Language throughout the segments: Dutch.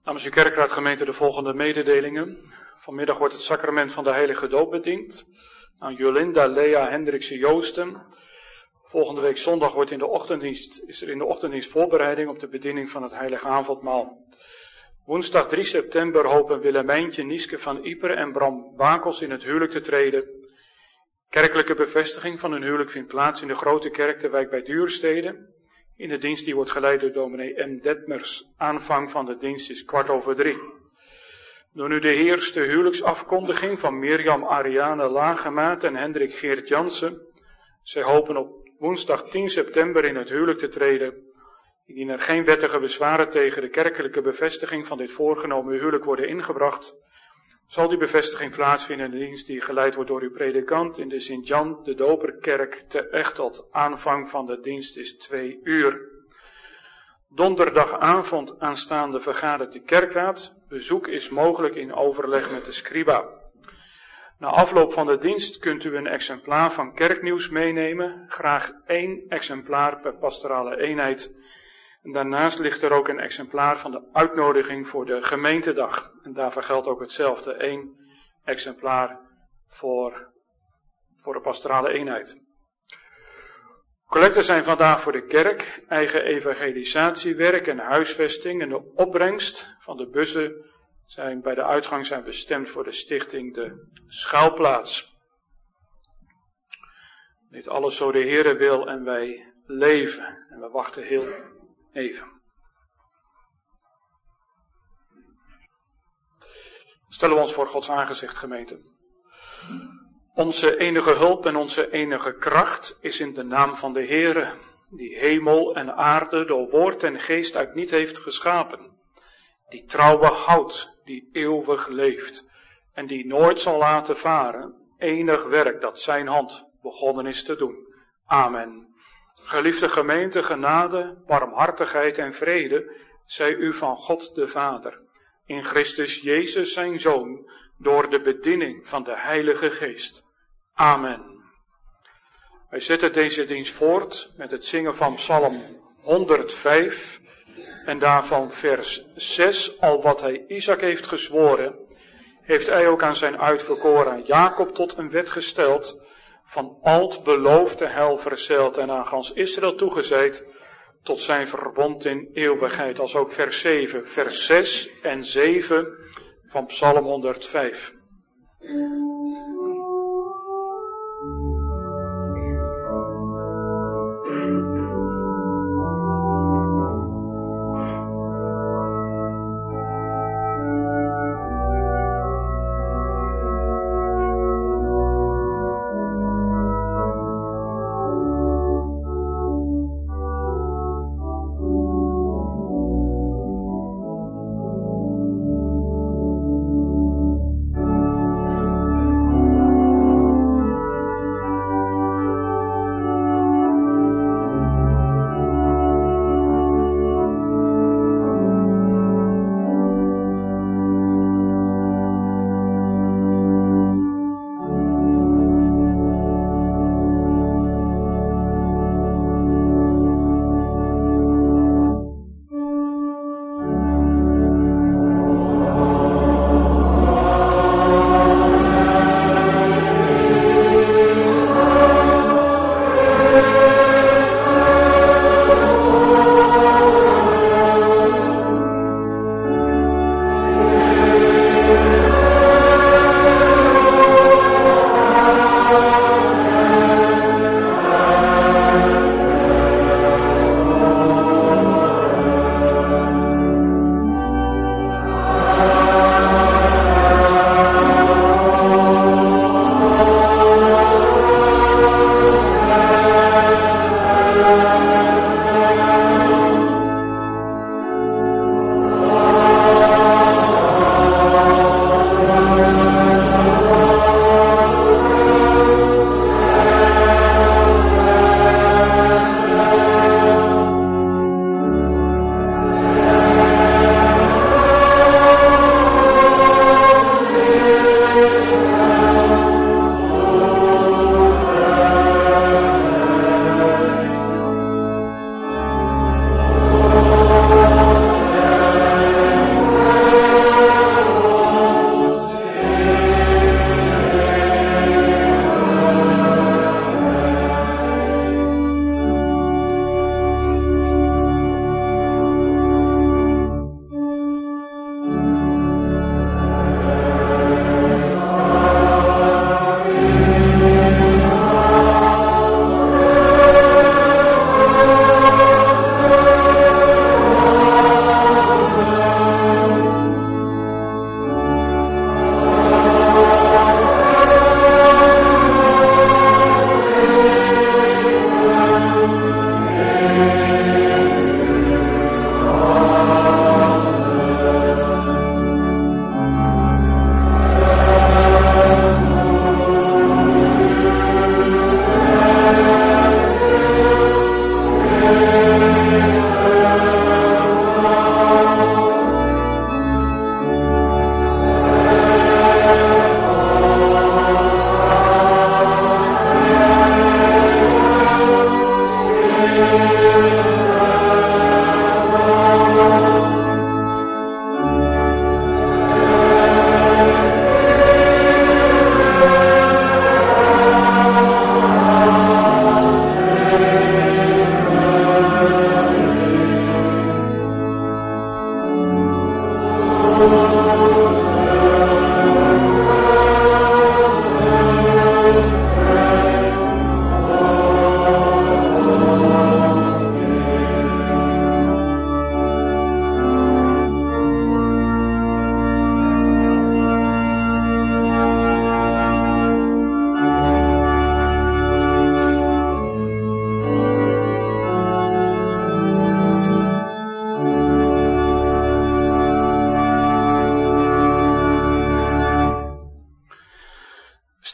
Namens uw kerkraad gemeente de volgende mededelingen. Vanmiddag wordt het sacrament van de heilige doop bediend aan Jolinda Lea Hendrikse Joosten. Volgende week zondag is er in de ochtenddienst voorbereiding op de bediening van het heilige avondmaal. Woensdag 3 september hopen Willemijntje Nieske van Ieper en Bram Wakels in het huwelijk te treden. Kerkelijke bevestiging van hun huwelijk vindt plaats in de grote kerk de wijk bij Duurstede. In de dienst die wordt geleid door dominee M. Detmers. Aanvang van de dienst is 2:15. Door nu de eerste huwelijksafkondiging van Mirjam Ariane Lagemaat en Hendrik Geert Jansen. Zij hopen op woensdag 10 september in het huwelijk te treden. Indien er geen wettige bezwaren tegen de kerkelijke bevestiging van dit voorgenomen huwelijk worden ingebracht, zal die bevestiging plaatsvinden in de dienst die geleid wordt door uw predikant in de Sint-Jan de Doperkerk te Echteld. Aanvang van de dienst is 2:00. Donderdagavond aanstaande vergadert de kerkraad. Bezoek is mogelijk in overleg met de scriba. Na afloop van de dienst kunt u een exemplaar van kerknieuws meenemen. Graag 1 exemplaar per pastorale eenheid. En daarnaast ligt er ook een exemplaar van de uitnodiging voor de gemeentedag. En daarvoor geldt ook hetzelfde. 1 exemplaar voor de pastorale eenheid. Collecten zijn vandaag voor de kerk, eigen evangelisatiewerk en huisvesting. En de opbrengst van de bussen zijn bij de uitgang zijn bestemd voor de stichting De Schuilplaats. Dit alles zo de Heere wil en wij leven. En we wachten heel even. Stellen we ons voor Gods aangezicht, gemeente. Onze enige hulp en onze enige kracht is in de naam van de Heere, die hemel en aarde door woord en geest uit niet heeft geschapen, die trouw behoudt, die eeuwig leeft en die nooit zal laten varen enig werk dat zijn hand begonnen is te doen. Amen. Geliefde gemeente, genade, barmhartigheid en vrede zij u van God de Vader, in Christus Jezus zijn Zoon, door de bediening van de Heilige Geest. Amen. Wij zetten deze dienst voort met het zingen van Psalm 105 en daarvan vers 6. Al wat hij Isaac heeft gezworen, heeft hij ook aan zijn uitverkoren Jacob tot een wet gesteld, van alt beloofde heil verzeild en aan gans Israël toegezeid, tot zijn verbond in eeuwigheid. Als ook vers 7, vers 6 en 7 van Psalm 105.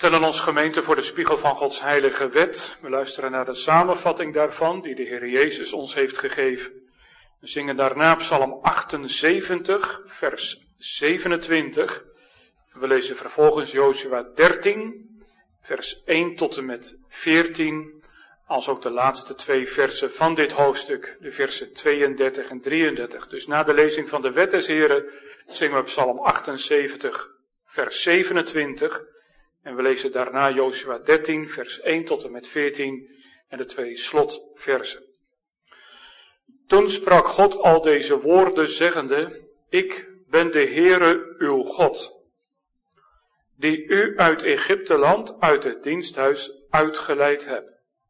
stellen ons gemeente voor de spiegel van Gods heilige wet. We luisteren naar de samenvatting daarvan die de Heer Jezus ons heeft gegeven. We zingen daarna Psalm 78, vers 27. We lezen vervolgens Jozua 13, vers 1 tot en met 14, als ook de laatste 2 versen van dit hoofdstuk, de versen 32 en 33. Dus na de lezing van de wet des Heren zingen we Psalm 78, vers 27. En we lezen daarna Jozua 13, vers 1 tot en met 14 en de 2 slotversen. Toen sprak God al deze woorden zeggende, ik ben de Heere uw God, die u uit Egypteland, uit het diensthuis uitgeleid heb.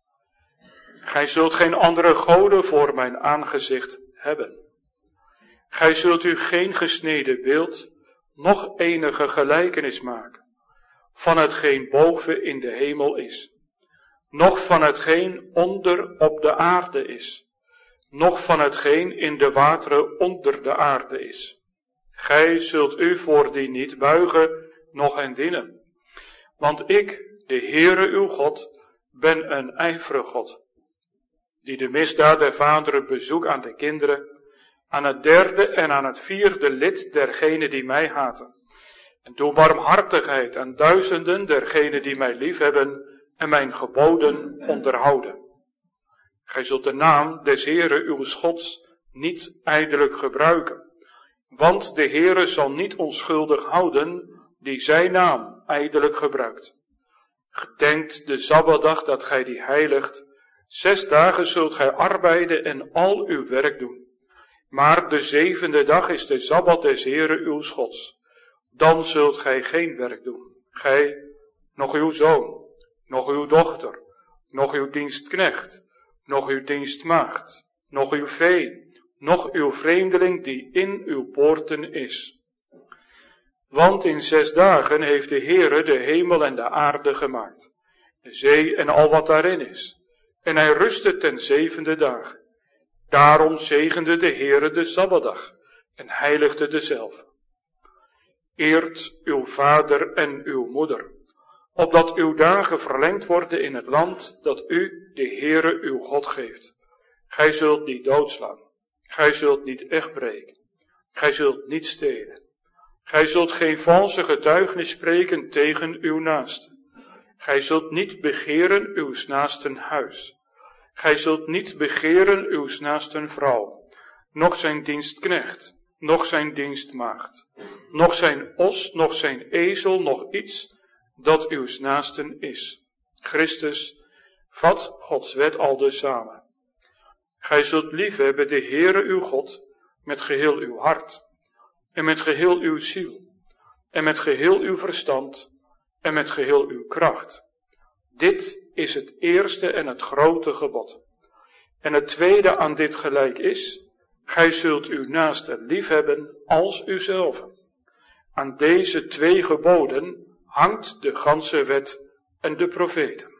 Gij zult geen andere goden voor mijn aangezicht hebben. Gij zult u geen gesneden beeld, noch enige gelijkenis maken van hetgeen boven in de hemel is, noch van hetgeen onder op de aarde is, noch van hetgeen in de wateren onder de aarde is. Gij zult u voor die niet buigen, noch hen dienen. Want ik, de Heere uw God, ben een ijverig God, die de misdaad der vaderen bezoekt aan de kinderen, aan het 3e en aan het 4e lid dergenen die mij haten. En doe barmhartigheid aan duizenden dergenen die mij liefhebben en mijn geboden onderhouden. Gij zult de naam des Heere uw Gods niet ijdelijk gebruiken, want de Heere zal niet onschuldig houden die zijn naam ijdelijk gebruikt. Gedenkt de Sabbatdag dat gij die heiligt. 6 dagen zult gij arbeiden en al uw werk doen. Maar de 7e dag is de Sabbat des Heere uw Gods. Dan zult gij geen werk doen. Gij, nog uw zoon, nog uw dochter, nog uw dienstknecht, nog uw dienstmaagd, nog uw vee, nog uw vreemdeling die in uw poorten is. Want in 6 dagen heeft de Heere de hemel en de aarde gemaakt, de zee en al wat daarin is. En hij rustte ten 7e dag. Daarom zegende de Heere de Sabbatdag en heiligde dezelve. Eert uw vader en uw moeder, opdat uw dagen verlengd worden in het land dat u, de Heere uw God, geeft. Gij zult niet doodslaan, gij zult niet echtbreken, gij zult niet stelen. Gij zult geen valse getuigenis spreken tegen uw naaste. Gij zult niet begeren uws naasten huis. Gij zult niet begeren uws naasten vrouw, noch zijn dienstknecht, noch zijn dienstmaagd, noch zijn os, noch zijn ezel, noch iets dat uws naasten is. Christus vat Gods wet aldus samen. Gij zult liefhebben de Heere uw God met geheel uw hart, en met geheel uw ziel, en met geheel uw verstand, en met geheel uw kracht. Dit is het eerste en het grote gebod. En het tweede aan dit gelijk is, gij zult uw naaste liefhebben als uzelf. Aan deze 2 geboden hangt de ganse wet en de profeten.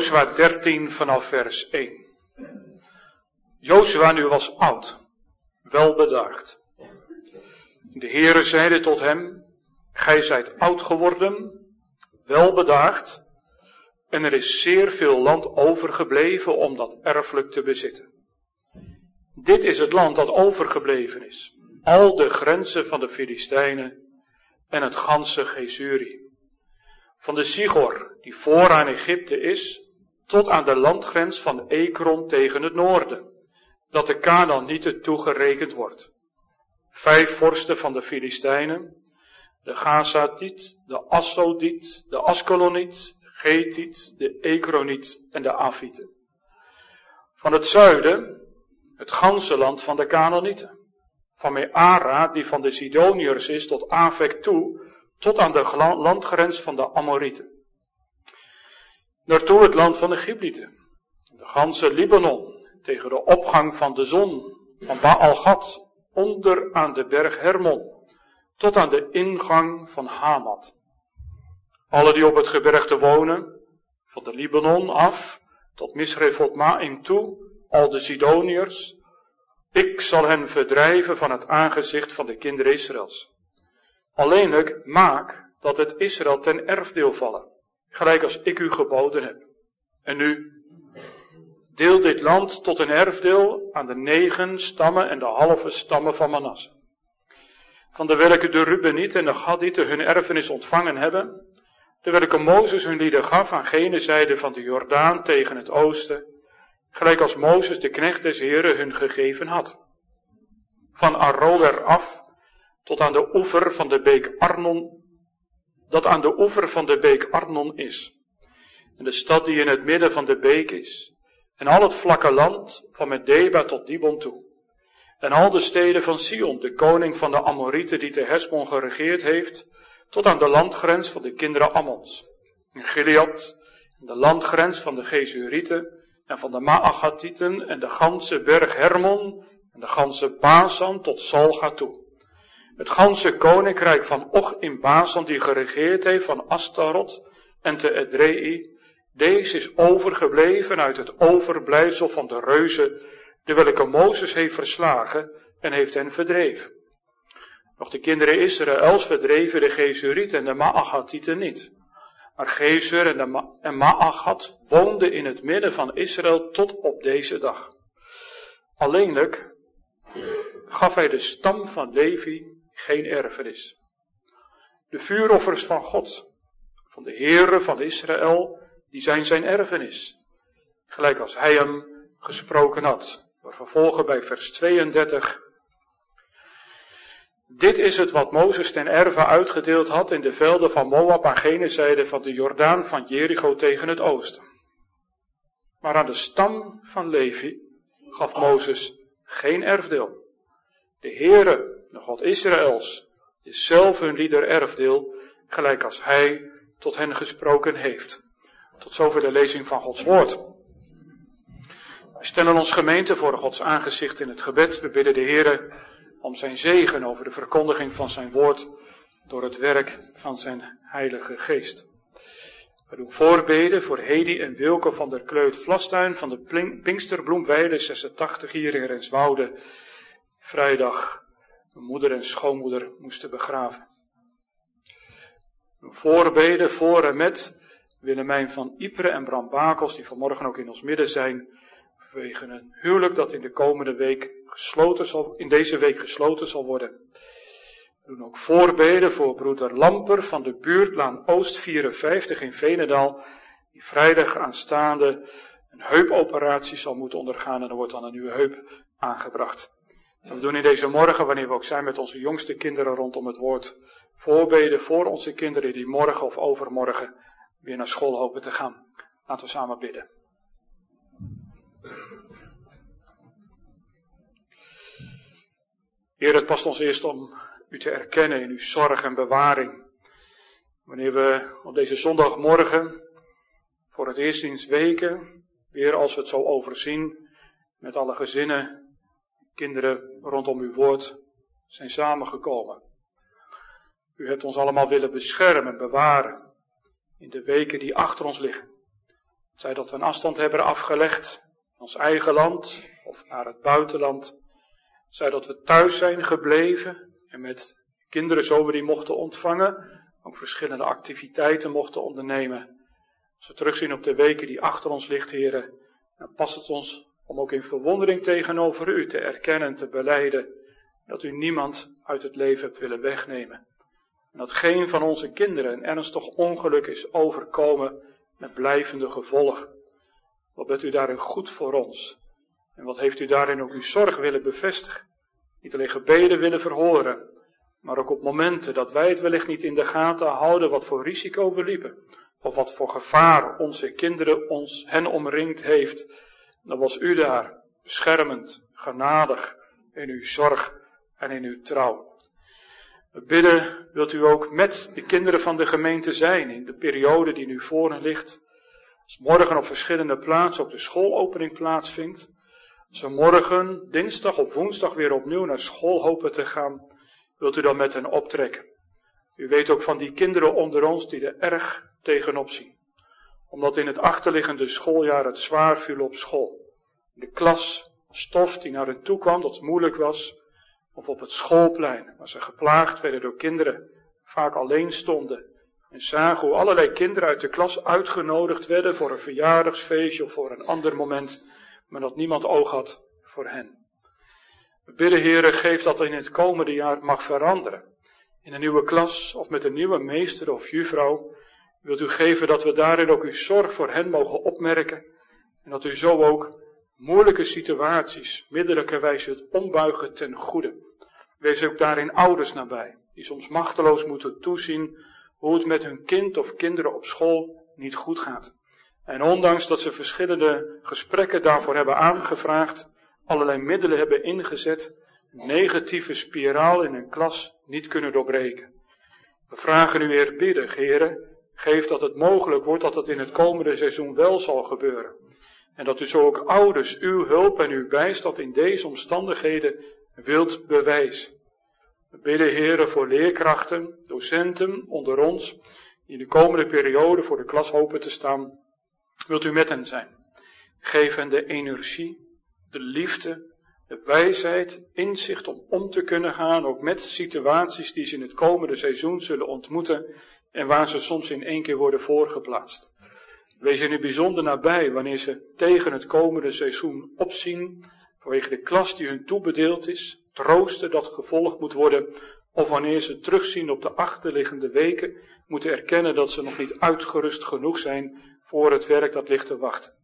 Jozua 13 vanaf vers 1. Jozua nu was oud, welbedaagd. De Heere zeide tot hem, gij zijt oud geworden, welbedaagd, en er is zeer veel land overgebleven om dat erfelijk te bezitten. Dit is het land dat overgebleven is, al de grenzen van de Filistijnen en het ganse Gezuri. Van de Sigor, die voor aan Egypte is, tot aan de landgrens van Ekron tegen het noorden, dat de Kanaanieten toegerekend wordt. 5 vorsten van de Filistijnen, de Gazatiet, de Assodiet, de Askeloniet, de Getiet, de Ekroniet en de Afieten. Van het zuiden, het ganse land van de Kanaanieten. Van Meara, die van de Sidoniërs is, tot Afek toe, tot aan de landgrens van de Amorieten. Daartoe het land van de Giblieten, de ganse Libanon, tegen de opgang van de zon, van Baal-Gad, onder aan de berg Hermon, tot aan de ingang van Hamat. Alle die op het gebergte wonen, van de Libanon af, tot Misrefot-Maim toe, al de Sidoniërs, ik zal hen verdrijven van het aangezicht van de kinderen Israëls. Alleenlijk maak dat het Israël ten erfdeel vallen, gelijk als ik u geboden heb. En nu, deel dit land tot een erfdeel aan de 9 stammen en de halve stammen van Manasse. Van de welke de Rubenieten en de Gadieten hun erfenis ontvangen hebben, de welke Mozes hun lieden gaf aan gene zijde van de Jordaan tegen het oosten, gelijk als Mozes de knecht des Heren hun gegeven had. Van Aroer af, tot aan de oever van de beek Arnon, dat aan de oever van de beek Arnon is. En de stad die in het midden van de beek is. En al het vlakke land van Medeba tot Dibon toe. En al de steden van Sion, de koning van de Amorieten die te Hesbon geregeerd heeft, tot aan de landgrens van de kinderen Ammons. En Gilead, en de landgrens van de Gezurieten, en van de Maachatieten, en de ganse berg Hermon, en de ganse Basan tot Salga toe. Het ganse koninkrijk van Och in Basan, die geregeerd heeft van Astarot en te Edrei, deze is overgebleven uit het overblijfsel van de reuzen, de welke Mozes heeft verslagen en heeft hen verdreven. Nog de kinderen Israëls verdreven de Gezurieten en de Maachatieten niet. Maar Gezur en Maachat woonden in het midden van Israël tot op deze dag. Alleenlijk gaf hij de stam van Levi geen erfenis. De vuuroffers van God, van de Heere van Israël, die zijn zijn erfenis. Gelijk als hij hem gesproken had. We vervolgen bij vers 32. Dit is het wat Mozes ten erve uitgedeeld had in de velden van Moab aan gene zijde van de Jordaan van Jericho tegen het oosten. Maar aan de stam van Levi gaf Mozes geen erfdeel. De Heere, de God Israëls, is zelf hun lieder erfdeel, gelijk als hij tot hen gesproken heeft. Tot zover de lezing van Gods woord. We stellen ons gemeente voor Gods aangezicht in het gebed. We bidden de Heere om zijn zegen over de verkondiging van zijn woord door het werk van zijn Heilige Geest. We doen voorbeden voor Hedy en Wilke van der Kleut-Vlastuin van de Pinksterbloemweide 86 hier in Renswoude. Vrijdag mijn moeder en schoonmoeder moesten begraven. Voorbeden voor en met Willemijn van Ypres en Bram Bakels, die vanmorgen ook in ons midden zijn, vanwege een huwelijk dat in deze week gesloten zal worden. We doen ook voorbeden voor broeder Lamper van de buurtlaan Oost 54 in Veenendaal, die vrijdag aanstaande een heupoperatie zal moeten ondergaan en er wordt dan een nieuwe heup aangebracht. En we doen in deze morgen, wanneer we ook zijn met onze jongste kinderen rondom het woord, voorbeden voor onze kinderen die morgen of overmorgen weer naar school hopen te gaan. Laten we samen bidden. Heer, het past ons eerst om u te erkennen in uw zorg en bewaring. Wanneer we op deze zondagmorgen voor het eerst sinds weken, weer als we het zo overzien, met alle gezinnen, kinderen rondom uw woord, zijn samengekomen. U hebt ons allemaal willen beschermen en bewaren in de weken die achter ons liggen. Zij dat we een afstand hebben afgelegd, in ons eigen land of naar het buitenland. Zij dat we thuis zijn gebleven en met kinderen zo we die mochten ontvangen, ook verschillende activiteiten mochten ondernemen. Als we terugzien op de weken die achter ons ligt, heren, dan past het ons om ook in verwondering tegenover u te erkennen en te belijden dat u niemand uit het leven hebt willen wegnemen. En dat geen van onze kinderen een ernstig ongeluk is overkomen met blijvende gevolgen. Wat bent u daarin goed voor ons? En wat heeft u daarin ook uw zorg willen bevestigen? Niet alleen gebeden willen verhoren, maar ook op momenten dat wij het wellicht niet in de gaten houden wat voor risico we liepen. Of wat voor gevaar onze kinderen hen omringd heeft. Dan was u daar, beschermend, genadig in uw zorg en in uw trouw. We bidden, wilt u ook met de kinderen van de gemeente zijn in de periode die nu voor hen ligt. Als morgen op verschillende plaatsen ook de schoolopening plaatsvindt. Als we morgen, dinsdag of woensdag weer opnieuw naar school hopen te gaan, wilt u dan met hen optrekken. U weet ook van die kinderen onder ons die er erg tegenop zien. Omdat in het achterliggende schooljaar het zwaar viel op school. De klas, stof die naar hen toe kwam, dat moeilijk was. Of op het schoolplein, waar ze geplaagd werden door kinderen, vaak alleen stonden. En zagen hoe allerlei kinderen uit de klas uitgenodigd werden voor een verjaardagsfeestje of voor een ander moment, maar dat niemand oog had voor hen. We bidden, Heere, geef dat in het komende jaar mag veranderen. In een nieuwe klas of met een nieuwe meester of juffrouw, wilt u geven dat we daarin ook uw zorg voor hen mogen opmerken. En dat u zo ook moeilijke situaties middelijkerwijs het ombuigen ten goede. Wees ook daarin ouders nabij, die soms machteloos moeten toezien hoe het met hun kind of kinderen op school niet goed gaat. En ondanks dat ze verschillende gesprekken daarvoor hebben aangevraagd, allerlei middelen hebben ingezet, een negatieve spiraal in hun klas niet kunnen doorbreken. We vragen u eerbiedig, Heere, geef dat het mogelijk wordt dat het in het komende seizoen wel zal gebeuren. En dat u zo ook ouders uw hulp en uw bijstand in deze omstandigheden wilt bewijzen. We bidden, Heere, voor leerkrachten, docenten onder ons, die in de komende periode voor de klas hopen te staan. Wilt u met hen zijn? Geef hen de energie, de liefde, de wijsheid, inzicht om te kunnen gaan, ook met situaties die ze in het komende seizoen zullen ontmoeten en waar ze soms in één keer worden voorgeplaatst. Wees in het bijzonder nabij wanneer ze tegen het komende seizoen opzien, vanwege de klas die hun toebedeeld is, troosten dat gevolgd moet worden, of wanneer ze terugzien op de achterliggende weken, moeten erkennen dat ze nog niet uitgerust genoeg zijn voor het werk dat ligt te wachten.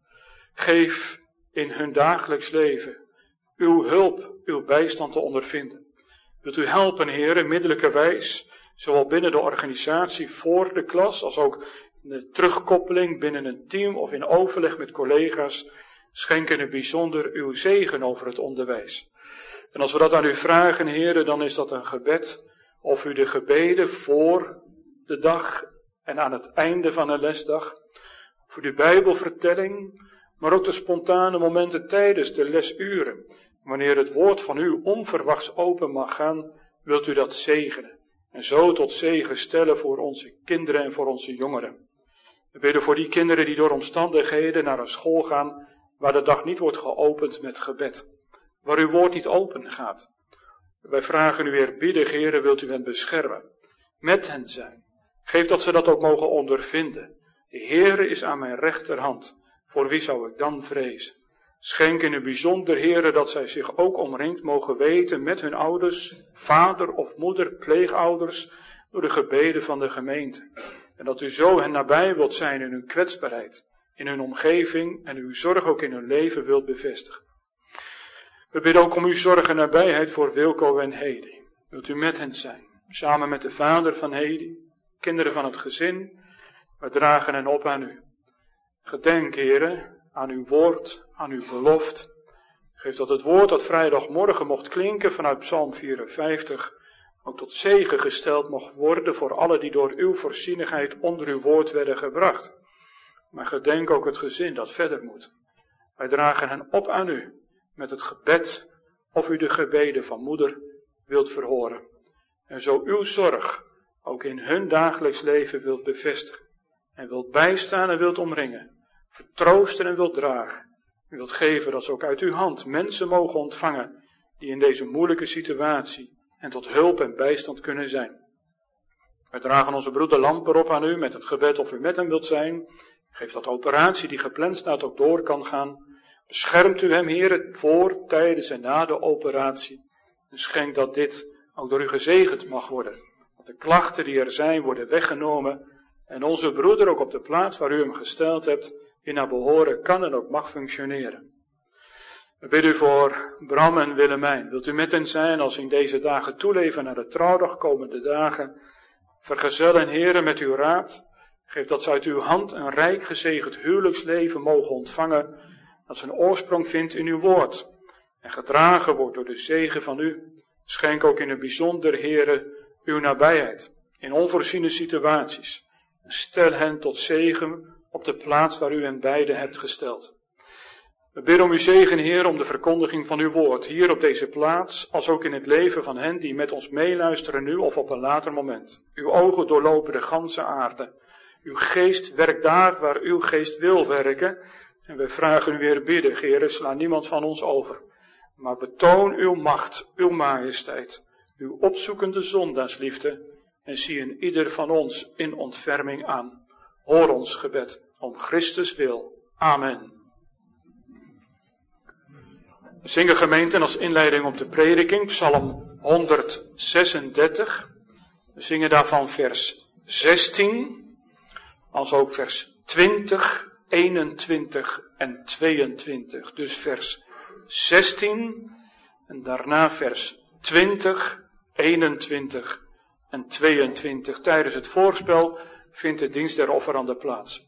Geef in hun dagelijks leven uw hulp, uw bijstand te ondervinden. Wilt u helpen, Heer, middelijkerwijs, zowel binnen de organisatie voor de klas, als ook in de terugkoppeling binnen een team of in overleg met collega's, schenk in het bijzonder uw zegen over het onderwijs. En als we dat aan u vragen, Heer, dan is dat een gebed, of u de gebeden voor de dag en aan het einde van een lesdag, voor de Bijbelvertelling, maar ook de spontane momenten tijdens de lesuren, wanneer het woord van u onverwachts open mag gaan, wilt u dat zegenen. En zo tot zegen stellen voor onze kinderen en voor onze jongeren. We bidden voor die kinderen die door omstandigheden naar een school gaan, waar de dag niet wordt geopend met gebed. Waar uw woord niet open gaat. Wij vragen u eerbiedig, Heere, wilt u hen beschermen. Met hen zijn. Geef dat ze dat ook mogen ondervinden. De Heere is aan mijn rechterhand. Voor wie zou ik dan vrezen? Schenk in het bijzonder, Heere, dat zij zich ook omringd mogen weten met hun ouders, vader of moeder, pleegouders, door de gebeden van de gemeente. En dat u zo hen nabij wilt zijn in hun kwetsbaarheid, in hun omgeving en uw zorg ook in hun leven wilt bevestigen. We bidden ook om uw zorg en nabijheid voor Wilco en Hedy. Wilt u met hen zijn, samen met de vader van Hedy, kinderen van het gezin. We dragen hen op aan u. Gedenk, Heere, aan uw woord, aan uw belofte. Geef dat het woord dat vrijdagmorgen mocht klinken vanuit Psalm 54, ook tot zegen gesteld mocht worden voor alle die door uw voorzienigheid onder uw woord werden gebracht. Maar gedenk ook het gezin dat verder moet. Wij dragen hen op aan u, met het gebed of u de gebeden van moeder wilt verhoren. En zo uw zorg ook in hun dagelijks leven wilt bevestigen. En wilt bijstaan en wilt omringen. vertroosten en wilt dragen. U wilt geven dat ze ook uit uw hand mensen mogen ontvangen die in deze moeilijke situatie en tot hulp en bijstand kunnen zijn. Wij dragen onze broeder Lamper op aan u met het gebed of u met hem wilt zijn. Geef dat de operatie die gepland staat ook door kan gaan. Beschermt u hem, Heer, voor, tijdens en na de operatie. En schenk dat dit ook door u gezegend mag worden. Dat de klachten die er zijn worden weggenomen. En onze broeder ook op de plaats waar u hem gesteld hebt, in naar behoren kan en ook mag functioneren. We bidden u voor Bram en Willemijn. Wilt u met hen zijn als in deze dagen toeleven naar de trouwdag komende dagen. Vergezellen, Heere, met uw raad. Geef dat ze uit uw hand een rijk gezegend huwelijksleven mogen ontvangen. Dat zijn oorsprong vindt in uw woord. En gedragen wordt door de zegen van u. Schenk ook in het bijzonder, Heere, uw nabijheid. In onvoorziene situaties. En stel hen tot zegen op de plaats waar u hen beiden hebt gesteld. We bidden om uw zegen, Heer, om de verkondiging van uw woord. Hier op deze plaats, als ook in het leven van hen die met ons meeluisteren nu of op een later moment. Uw ogen doorlopen de ganse aarde. Uw geest werkt daar waar uw geest wil werken. En wij vragen u weer bidden, Heer, sla niemand van ons over. Maar betoon uw macht, uw majesteit, uw opzoekende zondaarsliefde. En zie in ieder van ons in ontferming aan. Hoor ons gebed, om Christus wil. Amen. We zingen gemeenten als inleiding op de prediking, Psalm 136. We zingen daarvan vers 16, als ook vers 20, 21 en 22. Dus vers 16 en daarna vers 20, 21 en 22. Tijdens het voorspel vindt de dienst der offeranden plaats.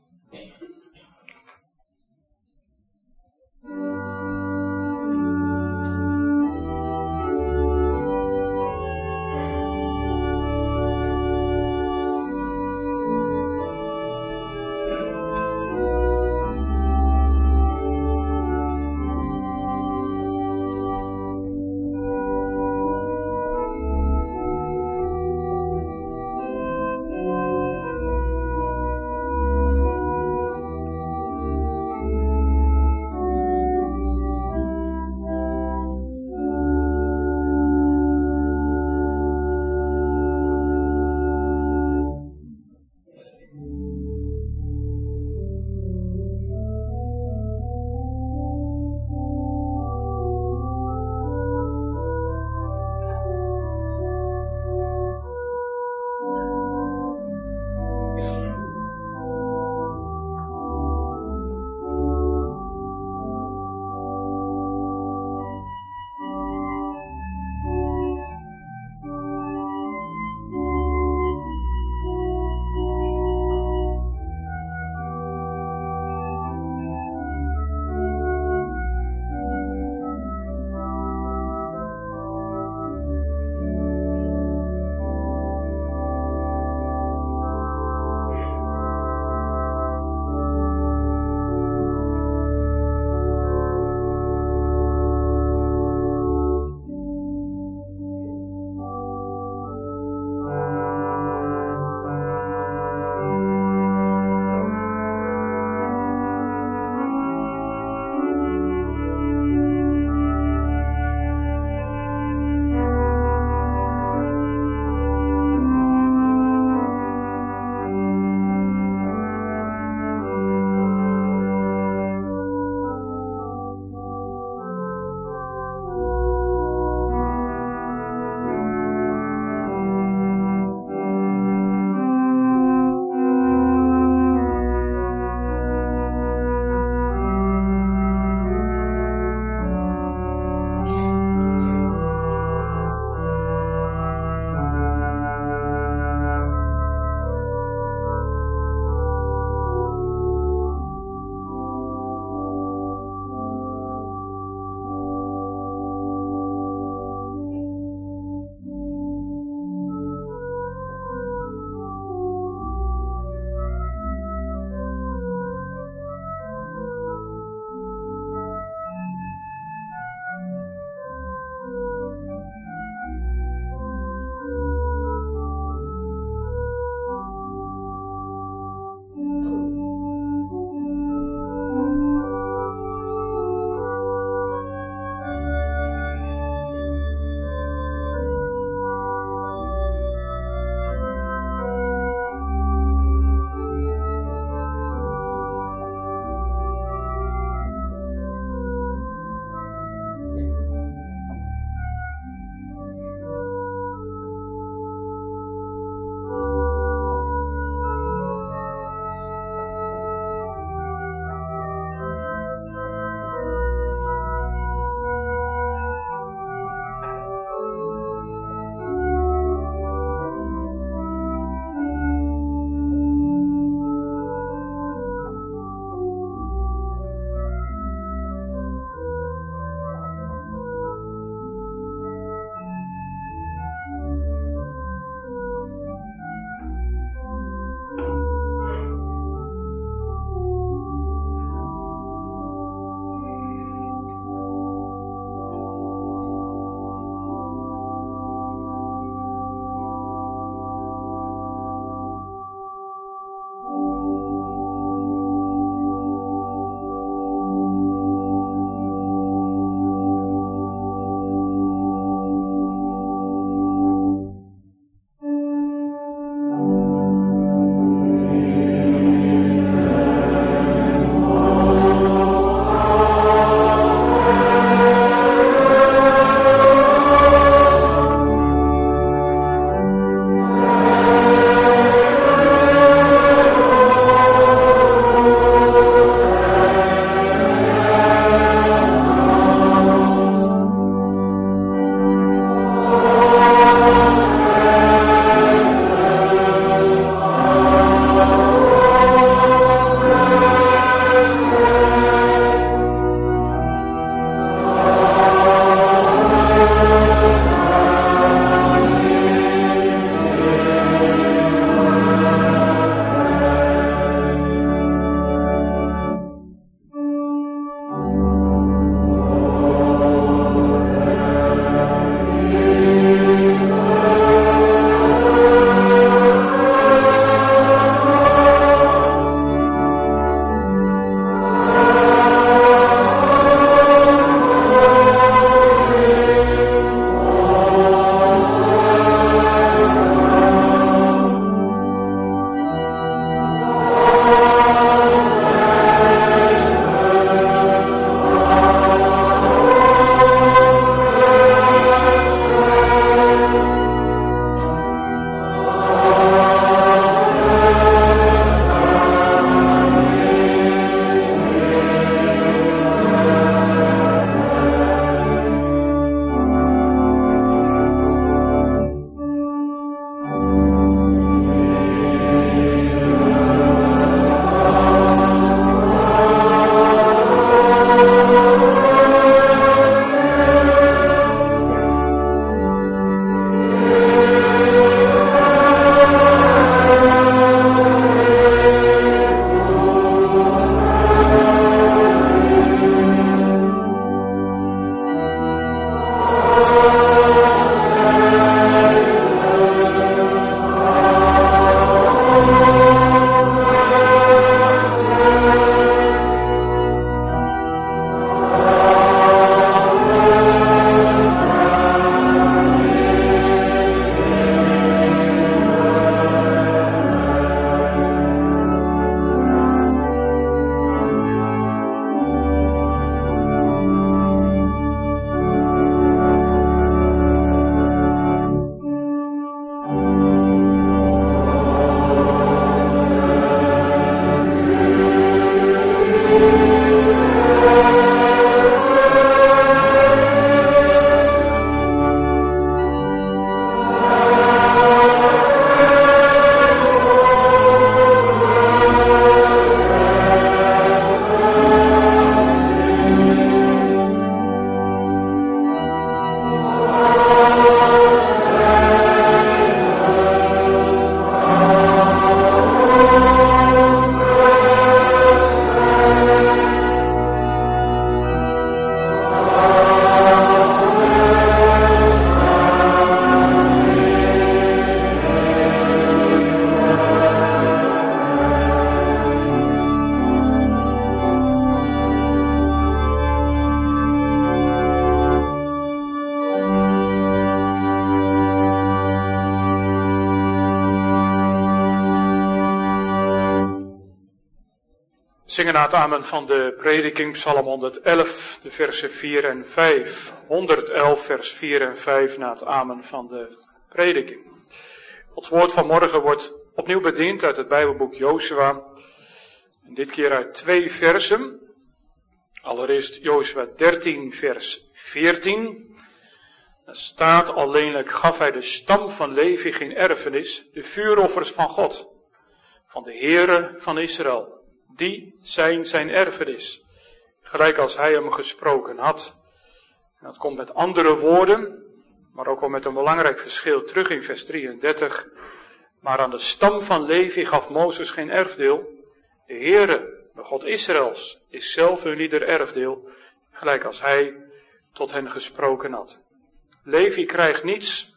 Zingen na het amen van de prediking Psalm 111, de versen 4 en 5. 111 vers 4 en 5 na het amen van de prediking. Gods woord van morgen wordt opnieuw bediend uit het Bijbelboek Jozua. En dit keer uit 2 versen. Allereerst Jozua 13 vers 14. Er staat: alleenlijk gaf hij de stam van Levi geen erfenis, de vuuroffers van God, van de Heere van Israël. Die zijn zijn erfenis, gelijk als hij hem gesproken had. En dat komt met andere woorden, maar ook wel met een belangrijk verschil terug in vers 33. Maar aan de stam van Levi gaf Mozes geen erfdeel. De Heere, de God Israëls, is zelf hun ieder erfdeel, gelijk als hij tot hen gesproken had. Levi krijgt niets,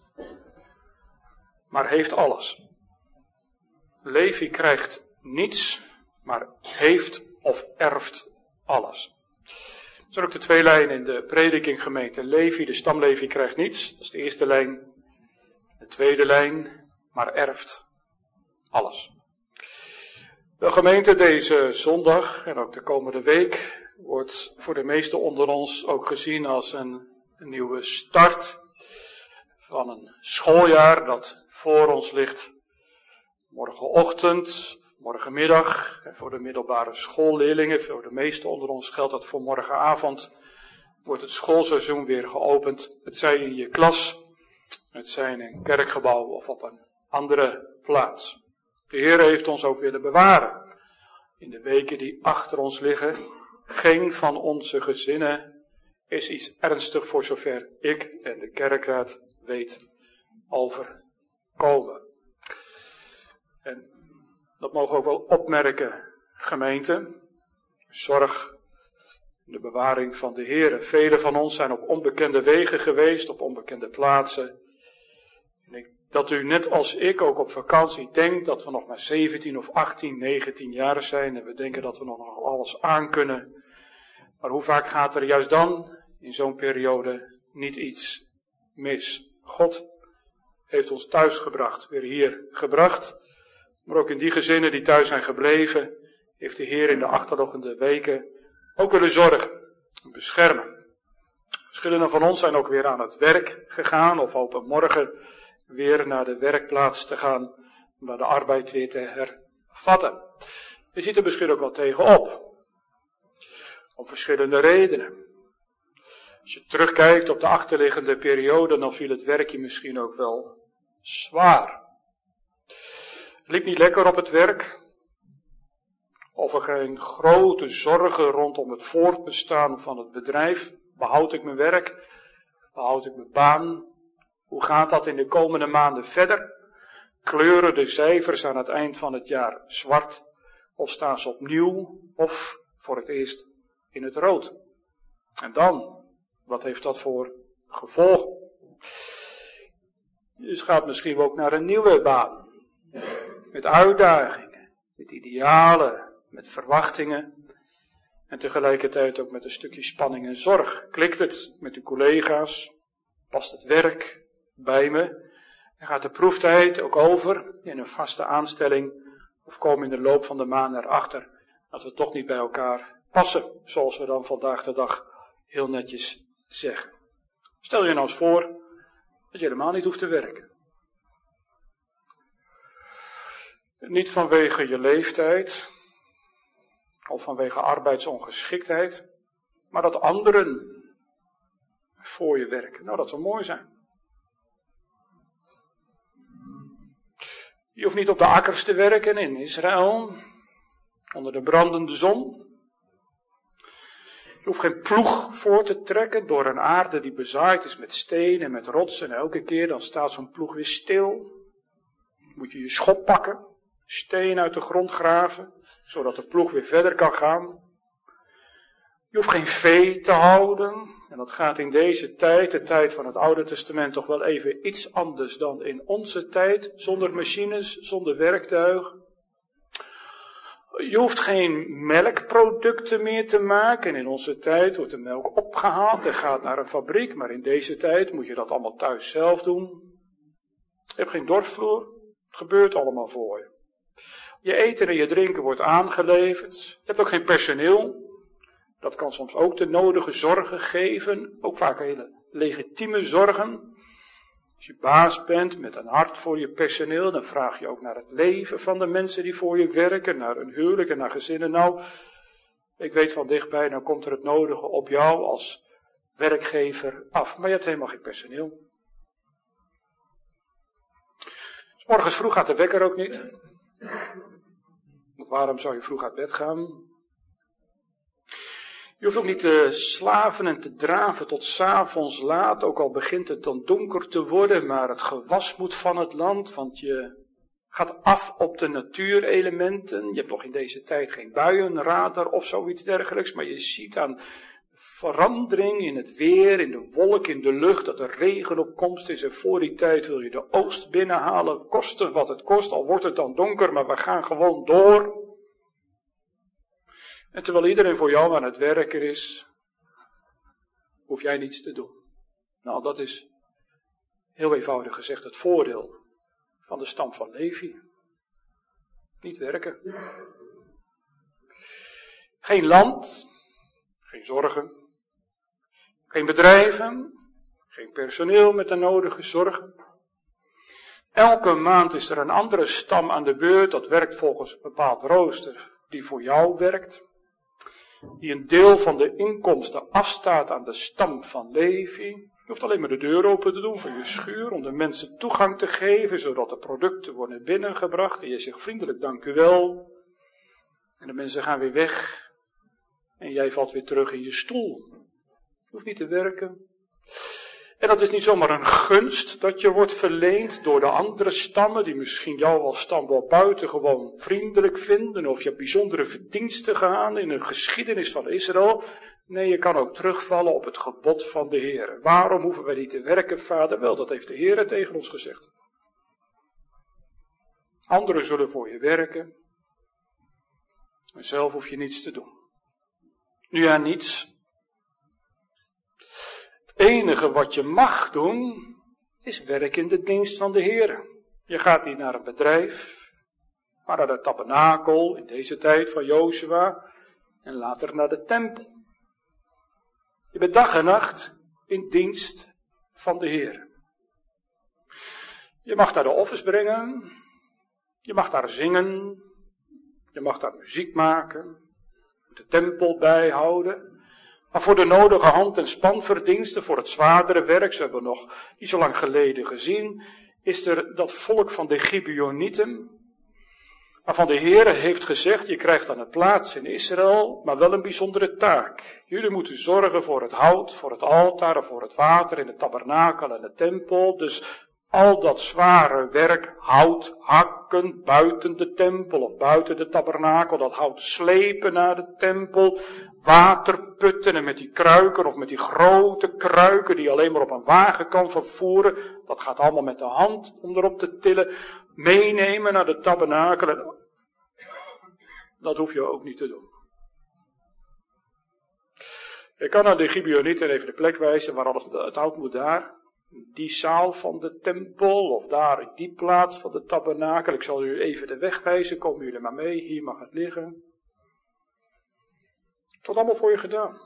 maar heeft alles. Levi krijgt niets, maar heeft of erft alles. Dat zijn ook de 2 lijnen in de prediking gemeente. Levi, de stam Levi krijgt niets, dat is de eerste lijn. De tweede lijn, maar erft alles. De gemeente deze zondag en ook de komende week wordt voor de meesten onder ons ook gezien als een nieuwe start van een schooljaar dat voor ons ligt. Morgenochtend, morgenmiddag, en voor de middelbare schoolleerlingen, voor de meesten onder ons geldt dat voor morgenavond, wordt het schoolseizoen weer geopend. Het zij in je klas, het zij in een kerkgebouw of op een andere plaats. De Heer heeft ons ook willen bewaren. In de weken die achter ons liggen, geen van onze gezinnen is iets ernstig voor zover ik en de kerkraad weet overkomen. En dat mogen we ook wel opmerken, gemeente. Zorg de bewaring van de Heer. Velen van ons zijn op onbekende wegen geweest, op onbekende plaatsen. En dat u net als ik ook op vakantie denkt dat we nog maar 17 of 18, 19 jaar zijn. En we denken dat we nog alles aan kunnen. Maar hoe vaak gaat er juist dan in zo'n periode niet iets mis? God heeft ons thuis gebracht, weer hier gebracht. Maar ook in die gezinnen die thuis zijn gebleven, heeft de Heer in de achterliggende weken ook willen zorgen en beschermen. Verschillende van ons zijn ook weer aan het werk gegaan of hopen morgen weer naar de werkplaats te gaan om daar de arbeid weer te hervatten. Je ziet er misschien ook wel tegenop. Om verschillende redenen. Als je terugkijkt op de achterliggende periode, dan viel het werkje misschien ook wel zwaar. Het liep niet lekker op het werk. Of er geen grote zorgen rondom het voortbestaan van het bedrijf. Behoud ik mijn werk? Behoud ik mijn baan? Hoe gaat dat in de komende maanden verder? Kleuren de cijfers aan het eind van het jaar zwart? Of staan ze opnieuw? Of voor het eerst in het rood? En dan, wat heeft dat voor gevolgen? Je gaat misschien ook naar een nieuwe baan. Met uitdagingen, met idealen, met verwachtingen. En tegelijkertijd ook met een stukje spanning en zorg. Klikt het met uw collega's? Past het werk bij me? En gaat de proeftijd ook over in een vaste aanstelling? Of komen in de loop van de maanden erachter dat we toch niet bij elkaar passen? Zoals we dan vandaag de dag heel netjes zeggen. Stel je nou eens voor dat je helemaal niet hoeft te werken. Niet vanwege je leeftijd of vanwege arbeidsongeschiktheid, maar dat anderen voor je werken. Nou, dat zou mooi zijn. Je hoeft niet op de akkers te werken in Israël, onder de brandende zon. Je hoeft geen ploeg voor te trekken door een aarde die bezaaid is met steen en met rotsen. En elke keer dan staat zo'n ploeg weer stil. Moet je je schop pakken. Steen uit de grond graven, zodat de ploeg weer verder kan gaan. Je hoeft geen vee te houden. En dat gaat in deze tijd, de tijd van het Oude Testament, toch wel even iets anders dan in onze tijd. Zonder machines, zonder werktuig. Je hoeft geen melkproducten meer te maken. En in onze tijd wordt de melk opgehaald en gaat naar een fabriek. Maar in deze tijd moet je dat allemaal thuis zelf doen. Je hebt geen dorstvloer. Het gebeurt allemaal voor je. Je eten en je drinken wordt aangeleverd. Je hebt ook geen personeel. Dat kan soms ook de nodige zorgen geven. Ook vaak hele legitieme zorgen. Als je baas bent met een hart voor je personeel, dan vraag je ook naar het leven van de mensen die voor je werken. Naar een huwelijk en naar gezinnen. Nou, ik weet van dichtbij, dan komt er het nodige op jou als werkgever af. Maar je hebt helemaal geen personeel. 'S Morgens vroeg gaat de wekker ook niet. Want waarom zou je vroeg uit bed gaan? Je hoeft ook niet te slaven en te draven tot 's avonds laat, ook al begint het dan donker te worden, maar het gewas moet van het land, want je gaat af op de natuurelementen. Je hebt nog in deze tijd geen buienradar of zoiets dergelijks, maar je ziet aan verandering in het weer, in de wolk, in de lucht, dat er regen op komst is. En voor die tijd wil je de oost binnenhalen, koste wat het kost, al wordt het dan donker, maar we gaan gewoon door. En terwijl iedereen voor jou aan het werken is, hoef jij niets te doen. Nou, dat is heel eenvoudig gezegd het voordeel van de stam van Levi. Niet werken. Geen land, geen zorgen, geen bedrijven, geen personeel met de nodige zorgen. Elke maand is er een andere stam aan de beurt, dat werkt volgens een bepaald rooster die voor jou werkt. Die een deel van de inkomsten afstaat aan de stam van Levi. Je hoeft alleen maar de deur open te doen van je schuur om de mensen toegang te geven, zodat de producten worden binnengebracht. En je zegt vriendelijk dank u wel. En de mensen gaan weer weg. En jij valt weer terug in je stoel. Je hoeft niet te werken. En dat is niet zomaar een gunst dat je wordt verleend door de andere stammen, die misschien jou als stam wel buitengewoon vriendelijk vinden, of je hebt bijzondere verdiensten gedaan in de geschiedenis van Israël. Nee, je kan ook terugvallen op het gebod van de Heer. Waarom hoeven wij niet te werken, vader? Wel, dat heeft de Heer tegen ons gezegd. Anderen zullen voor je werken, maar zelf hoef je niets te doen. Nu ja, niets. Het enige wat je mag doen, is werk in de dienst van de Heer. Je gaat niet naar een bedrijf, maar naar de tabernakel in deze tijd van Jozua en later naar de tempel. Je bent dag en nacht in dienst van de Heer. Je mag daar de offers brengen, je mag daar zingen, je mag daar muziek maken, de tempel bijhouden. Maar voor de nodige hand- en spanverdiensten, voor het zwaardere werk, ze hebben we nog niet zo lang geleden gezien, is er dat volk van de Gibeonieten, waarvan de Heer heeft gezegd, je krijgt dan een plaats in Israël, maar wel een bijzondere taak. Jullie moeten zorgen voor het hout, voor het altaar, voor het water in de tabernakel en de tempel. Dus al dat zware werk, hout hakken buiten de tempel of buiten de tabernakel, dat hout slepen naar de tempel, water putten en met die kruiken of met die grote kruiken die je alleen maar op een wagen kan vervoeren, dat gaat allemaal met de hand om erop te tillen, meenemen naar de tabernakel. Dat hoef je ook niet te doen. Je kan naar de Gibeonieten even de plek wijzen waar alles, het hout moet daar. Die zaal van de tempel, of daar in die plaats van de tabernakel. Ik zal u even de weg wijzen, komen jullie maar mee, hier mag het liggen. Het wordt allemaal voor je gedaan.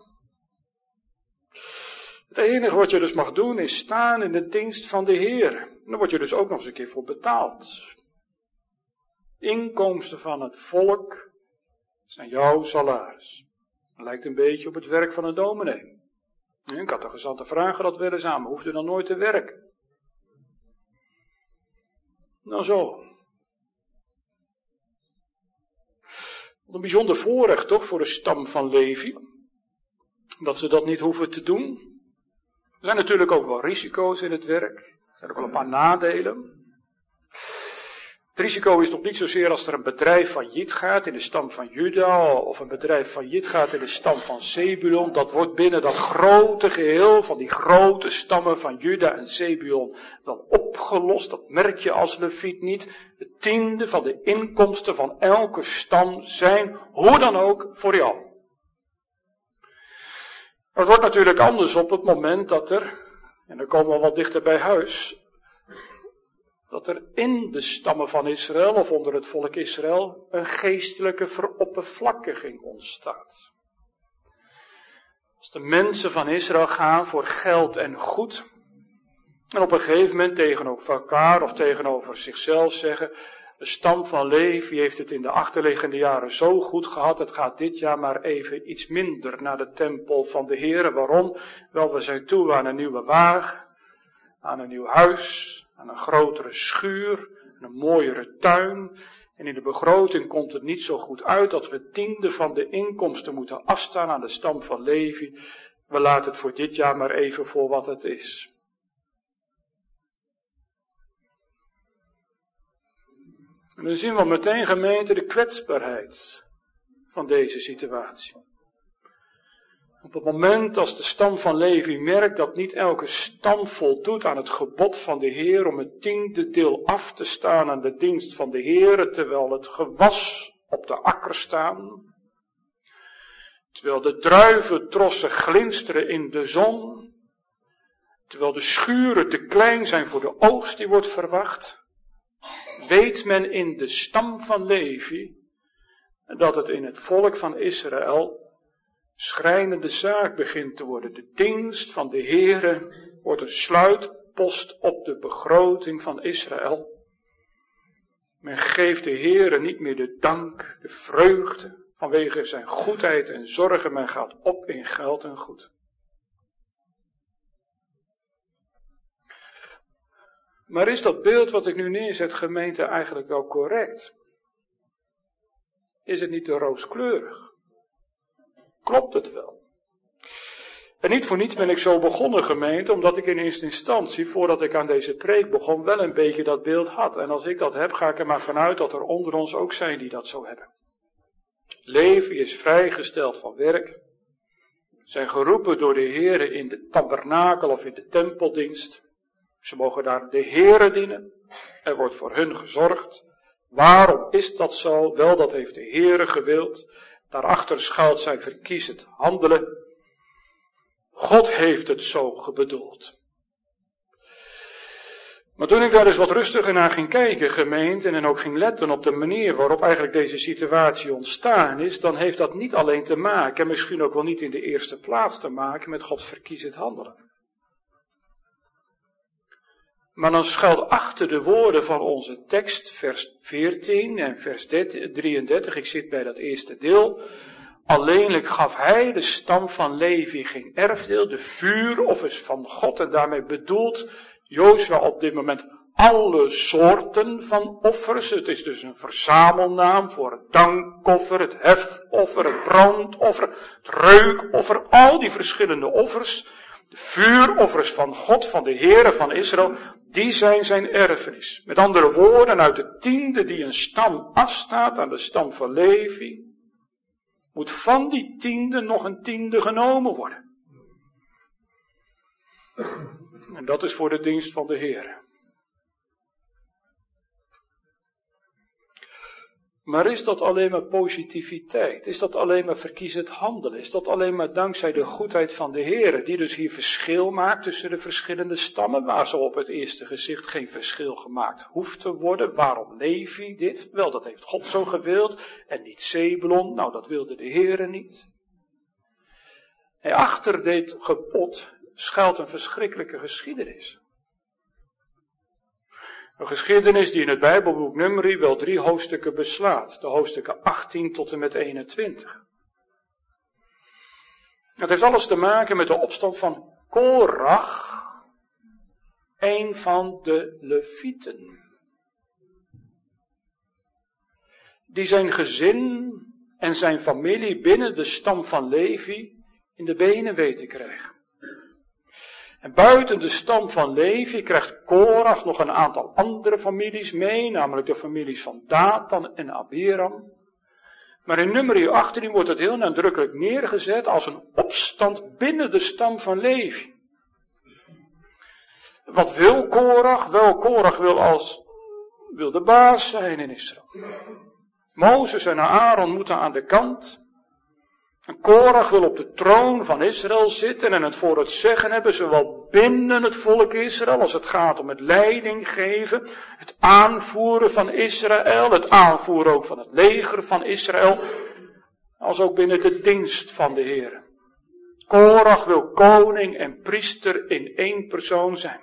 Het enige wat je dus mag doen is staan in de dienst van de Heer. En daar word je dus ook nog eens een keer voor betaald. Inkomsten van het volk zijn jouw salaris. Het lijkt een beetje op het werk van een dominee. Ik had de gezanten vragen dat wel eens aan, maar hoeft u dan nooit te werken? Nou zo. Wat een bijzonder voorrecht toch voor de stam van Levi. Dat ze dat niet hoeven te doen. Er zijn natuurlijk ook wel risico's in het werk. Er zijn ook wel een paar nadelen. Het risico is toch niet zozeer als er een bedrijf failliet gaat in de stam van Juda, of een bedrijf failliet gaat in de stam van Zebulon. Dat wordt binnen dat grote geheel van die grote stammen van Juda en Zebulon wel opgelost. Dat merk je als leviet niet. De tiende van de inkomsten van elke stam zijn, hoe dan ook, voor jou. Maar het wordt natuurlijk anders op het moment dat er, en dan komen we wat dichter bij huis, dat er in de stammen van Israël of onder het volk Israël een geestelijke veroppervlakkiging ontstaat. Als de mensen van Israël gaan voor geld en goed en op een gegeven moment tegenover elkaar of tegenover zichzelf zeggen, de stam van Levi heeft het in de achterliggende jaren zo goed gehad, het gaat dit jaar maar even iets minder naar de tempel van de Heere. Waarom? Wel, we zijn toe aan een nieuwe wagen, aan een nieuw huis, aan een grotere schuur, een mooiere tuin. En in de begroting komt het niet zo goed uit dat we 10e van de inkomsten moeten afstaan aan de stam van Levi. We laten het voor dit jaar maar even voor wat het is. En dan zien we meteen, gemeente, de kwetsbaarheid van deze situatie. Op het moment als de stam van Levi merkt dat niet elke stam voldoet aan het gebod van de Heer om het 10e deel af te staan aan de dienst van de Heer, terwijl het gewas op de akker staan, terwijl de druiventrossen glinsteren in de zon, terwijl de schuren te klein zijn voor de oogst die wordt verwacht, weet men in de stam van Levi dat het in het volk van Israël schrijnende zaak begint te worden. De dienst van de Heere wordt een sluitpost op de begroting van Israël. Men geeft de Heere niet meer de dank, de vreugde, vanwege zijn goedheid en zorgen. Men gaat op in geld en goed. Maar is dat beeld wat ik nu neerzet, gemeente, eigenlijk wel correct? Is het niet te rooskleurig? Klopt het wel? En niet voor niets ben ik zo begonnen, gemeente, omdat ik in eerste instantie, voordat ik aan deze preek begon, wel een beetje dat beeld had. En als ik dat heb, ga ik er maar vanuit dat er onder ons ook zijn die dat zo hebben. Levi is vrijgesteld van werk, zijn geroepen door de Heere in de tabernakel of in de tempeldienst. Ze mogen daar de Heere dienen, er wordt voor hun gezorgd. Waarom is dat zo? Wel, dat heeft de Heere gewild. Daarachter schuilt zijn verkiezend handelen. God heeft het zo bedoeld. Maar toen ik daar eens wat rustiger naar ging kijken, gemeente, en ook ging letten op de manier waarop eigenlijk deze situatie ontstaan is, dan heeft dat niet alleen te maken, en misschien ook wel niet in de eerste plaats te maken, met Gods verkiezend handelen. Maar dan schuilt achter de woorden van onze tekst, vers 14 en vers 33, ik zit bij dat eerste deel. Alleenlijk gaf hij de stam van Levi geen erfdeel, de vuuroffers van God. En daarmee bedoelt Jozua op dit moment alle soorten van offers. Het is dus een verzamelnaam voor het dankoffer, het hefoffer, het brandoffer, het reukoffer, al die verschillende offers. De vuuroffers van God, van de Heere van Israël, die zijn zijn erfenis. Met andere woorden, uit de 10e die een stam afstaat aan de stam van Levi, moet van die 10e nog een 10e genomen worden. En dat is voor de dienst van de Heere. Maar is dat alleen maar positiviteit? Is dat alleen maar verkiezend handelen? Is dat alleen maar dankzij de goedheid van de Heere, die dus hier verschil maakt tussen de verschillende stammen, waar zo op het eerste gezicht geen verschil gemaakt hoeft te worden? Waarom Levi dit? Wel, dat heeft God zo gewild en niet Zebulon. Nou, dat wilde de Heere niet. En achter dit gebod schuilt een verschrikkelijke geschiedenis. Een geschiedenis die in het Bijbelboek Numeri wel 3 hoofdstukken beslaat. De hoofdstukken 18 tot en met 21. Het heeft alles te maken met de opstand van Korach, een van de Levieten. Die zijn gezin en zijn familie binnen de stam van Levi in de benen weet te krijgen. En buiten de stam van Levi krijgt Korach nog een aantal andere families mee, namelijk de families van Datan en Abiram. Maar in Numeri 18 wordt het heel nadrukkelijk neergezet als een opstand binnen de stam van Levi. Wat wil Korach? Wel, Korach wil de baas zijn in Israël. Mozes en Aaron moeten aan de kant. En Korach wil op de troon van Israël zitten en het voor het zeggen hebben, zowel binnen het volk Israël, als het gaat om het leiding geven, het aanvoeren van Israël, het aanvoeren ook van het leger van Israël, als ook binnen de dienst van de Heer. Korach wil koning en priester in één persoon zijn.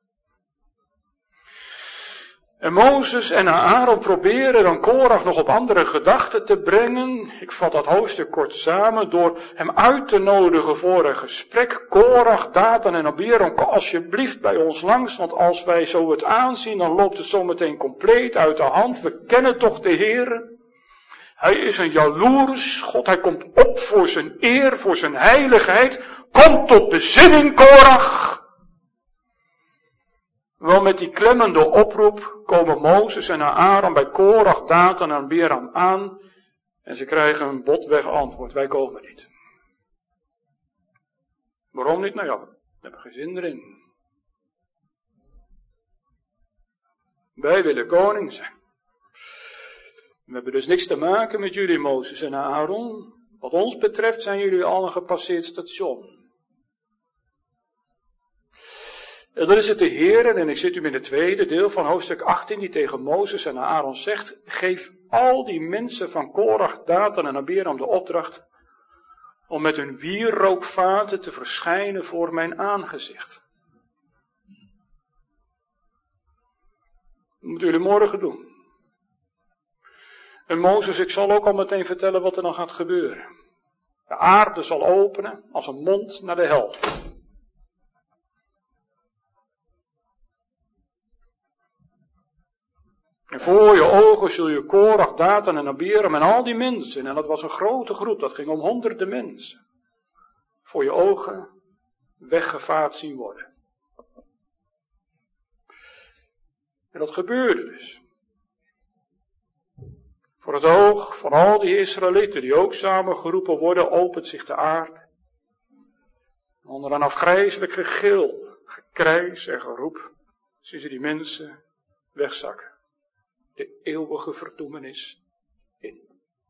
En Mozes en Aaron proberen dan Korach nog op andere gedachten te brengen. Ik vat dat hoofdstuk kort samen door hem uit te nodigen voor een gesprek. Korach, Datan en Abiram, kom alsjeblieft bij ons langs, want als wij zo het aanzien, dan loopt het zometeen compleet uit de hand. We kennen toch de Heer. Hij is een jaloers God, hij komt op voor zijn eer, voor zijn heiligheid. Kom tot bezinning, Korach! Wel met die klemmende oproep komen Mozes en Aaron bij Korach, Datan en Abiram aan en ze krijgen een botweg antwoord, wij komen niet. Waarom niet? Nou ja, we hebben geen zin erin. Wij willen koning zijn. We hebben dus niks te maken met jullie, Mozes en Aaron. Wat ons betreft zijn jullie al een gepasseerd station. En dan is het de Heer, en ik zit nu in het tweede deel van hoofdstuk 18, die tegen Mozes en Aaron zegt, geef al die mensen van Korach, Datan en Abiram de opdracht om met hun wierookvaten te verschijnen voor mijn aangezicht. Dat moeten jullie morgen doen. En Mozes, ik zal ook al meteen vertellen wat er dan gaat gebeuren. De aarde zal openen als een mond naar de hel. En voor je ogen zul je Korach, Datan en Abiram en al die mensen, en dat was een grote groep, dat ging om honderden mensen, voor je ogen weggevaagd zien worden. En dat gebeurde dus. Voor het oog van al die Israëlieten die ook samengeroepen worden, opent zich de aarde. Onder een afgrijzelijk gegil, gekrijs en geroep, zien ze die mensen wegzakken. De eeuwige verdoemenis in.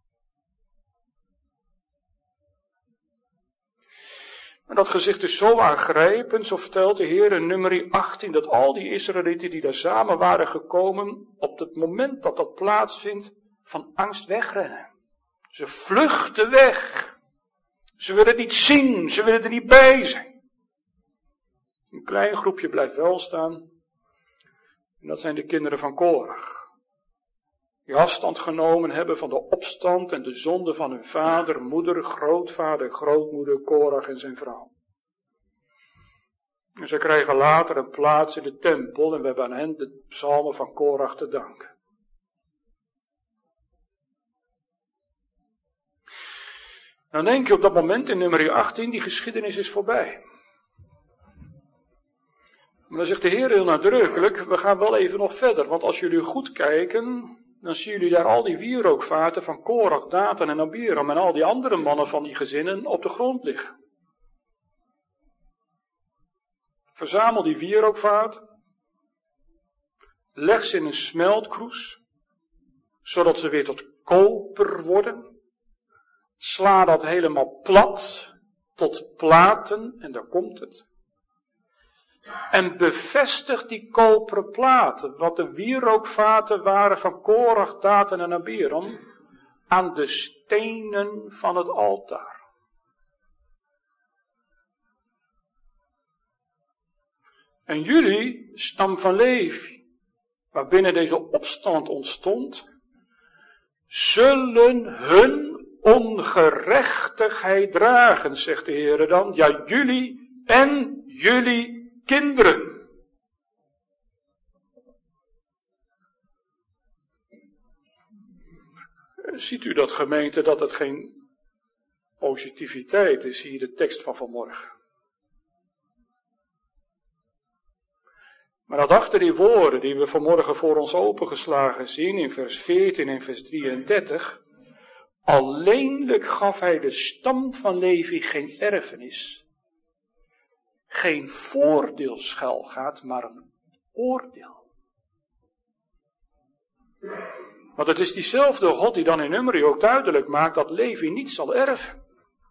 En dat gezicht is zo aangrijpend, zo vertelt de Heer in Numeri 18, dat al die Israëlieten die daar samen waren gekomen, op het moment dat dat plaatsvindt, van angst wegrennen. Ze vluchten weg. Ze willen het niet zien, ze willen er niet bij zijn. Een klein groepje blijft wel staan. En dat zijn de kinderen van Korach. Die afstand genomen hebben van de opstand en de zonde van hun vader, moeder, grootvader, grootmoeder, Korach en zijn vrouw. En ze krijgen later een plaats in de tempel en we hebben aan hen de psalmen van Korach te danken. Dan denk je op dat moment in Numeri 18, die geschiedenis is voorbij. Maar dan zegt de Heer heel nadrukkelijk, we gaan wel even nog verder, want als jullie goed kijken, dan zien jullie daar al die wierookvaten van Korach, Datan en Abiram en al die andere mannen van die gezinnen op de grond liggen. Verzamel die wierookvaten, leg ze in een smeltkroes, zodat ze weer tot koper worden. Sla dat helemaal plat tot platen, en daar komt het. En bevestig die koperen platen, wat de wierookvaten waren van Korach, Datan en Abiram, aan de stenen van het altaar. En jullie, stam van Levi, waarbinnen deze opstand ontstond, zullen hun ongerechtigheid dragen, zegt de Heer dan. Ja, jullie en jullie kinderen. Ziet u dat, gemeente, dat het geen positiviteit is, hier de tekst van vanmorgen. Maar dat achter die woorden die we vanmorgen voor ons opengeslagen zien in vers 14 en vers 33, alleenlijk gaf hij de stam van Levi geen erfenis, geen voordeel schuilgaat, maar een oordeel. Want het is diezelfde God die dan in Numeri ook duidelijk maakt dat Levi niet zal erven.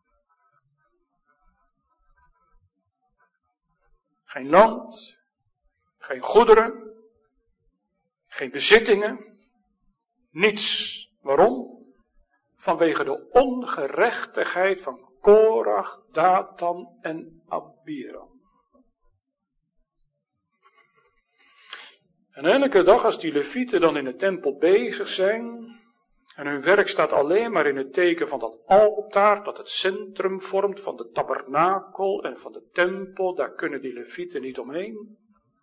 Geen land, geen goederen, geen bezittingen, niets. Waarom? Vanwege de ongerechtigheid van Korach, Datan en Abiram. En elke dag als die levieten dan in de tempel bezig zijn, en hun werk staat alleen maar in het teken van dat altaar, dat het centrum vormt van de tabernakel en van de tempel, daar kunnen die levieten niet omheen.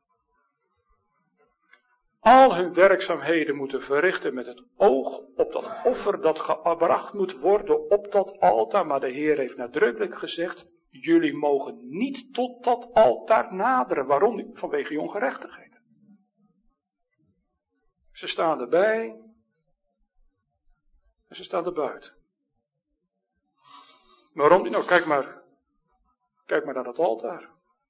Al hun werkzaamheden moeten verrichten met het oog op dat offer dat gebracht moet worden op dat altaar. Maar de Heer heeft nadrukkelijk gezegd, jullie mogen niet tot dat altaar naderen. Waarom? Vanwege je ongerechtigheid. Ze staan erbij en ze staan er buiten. Waarom? Nou, kijk maar naar dat altaar.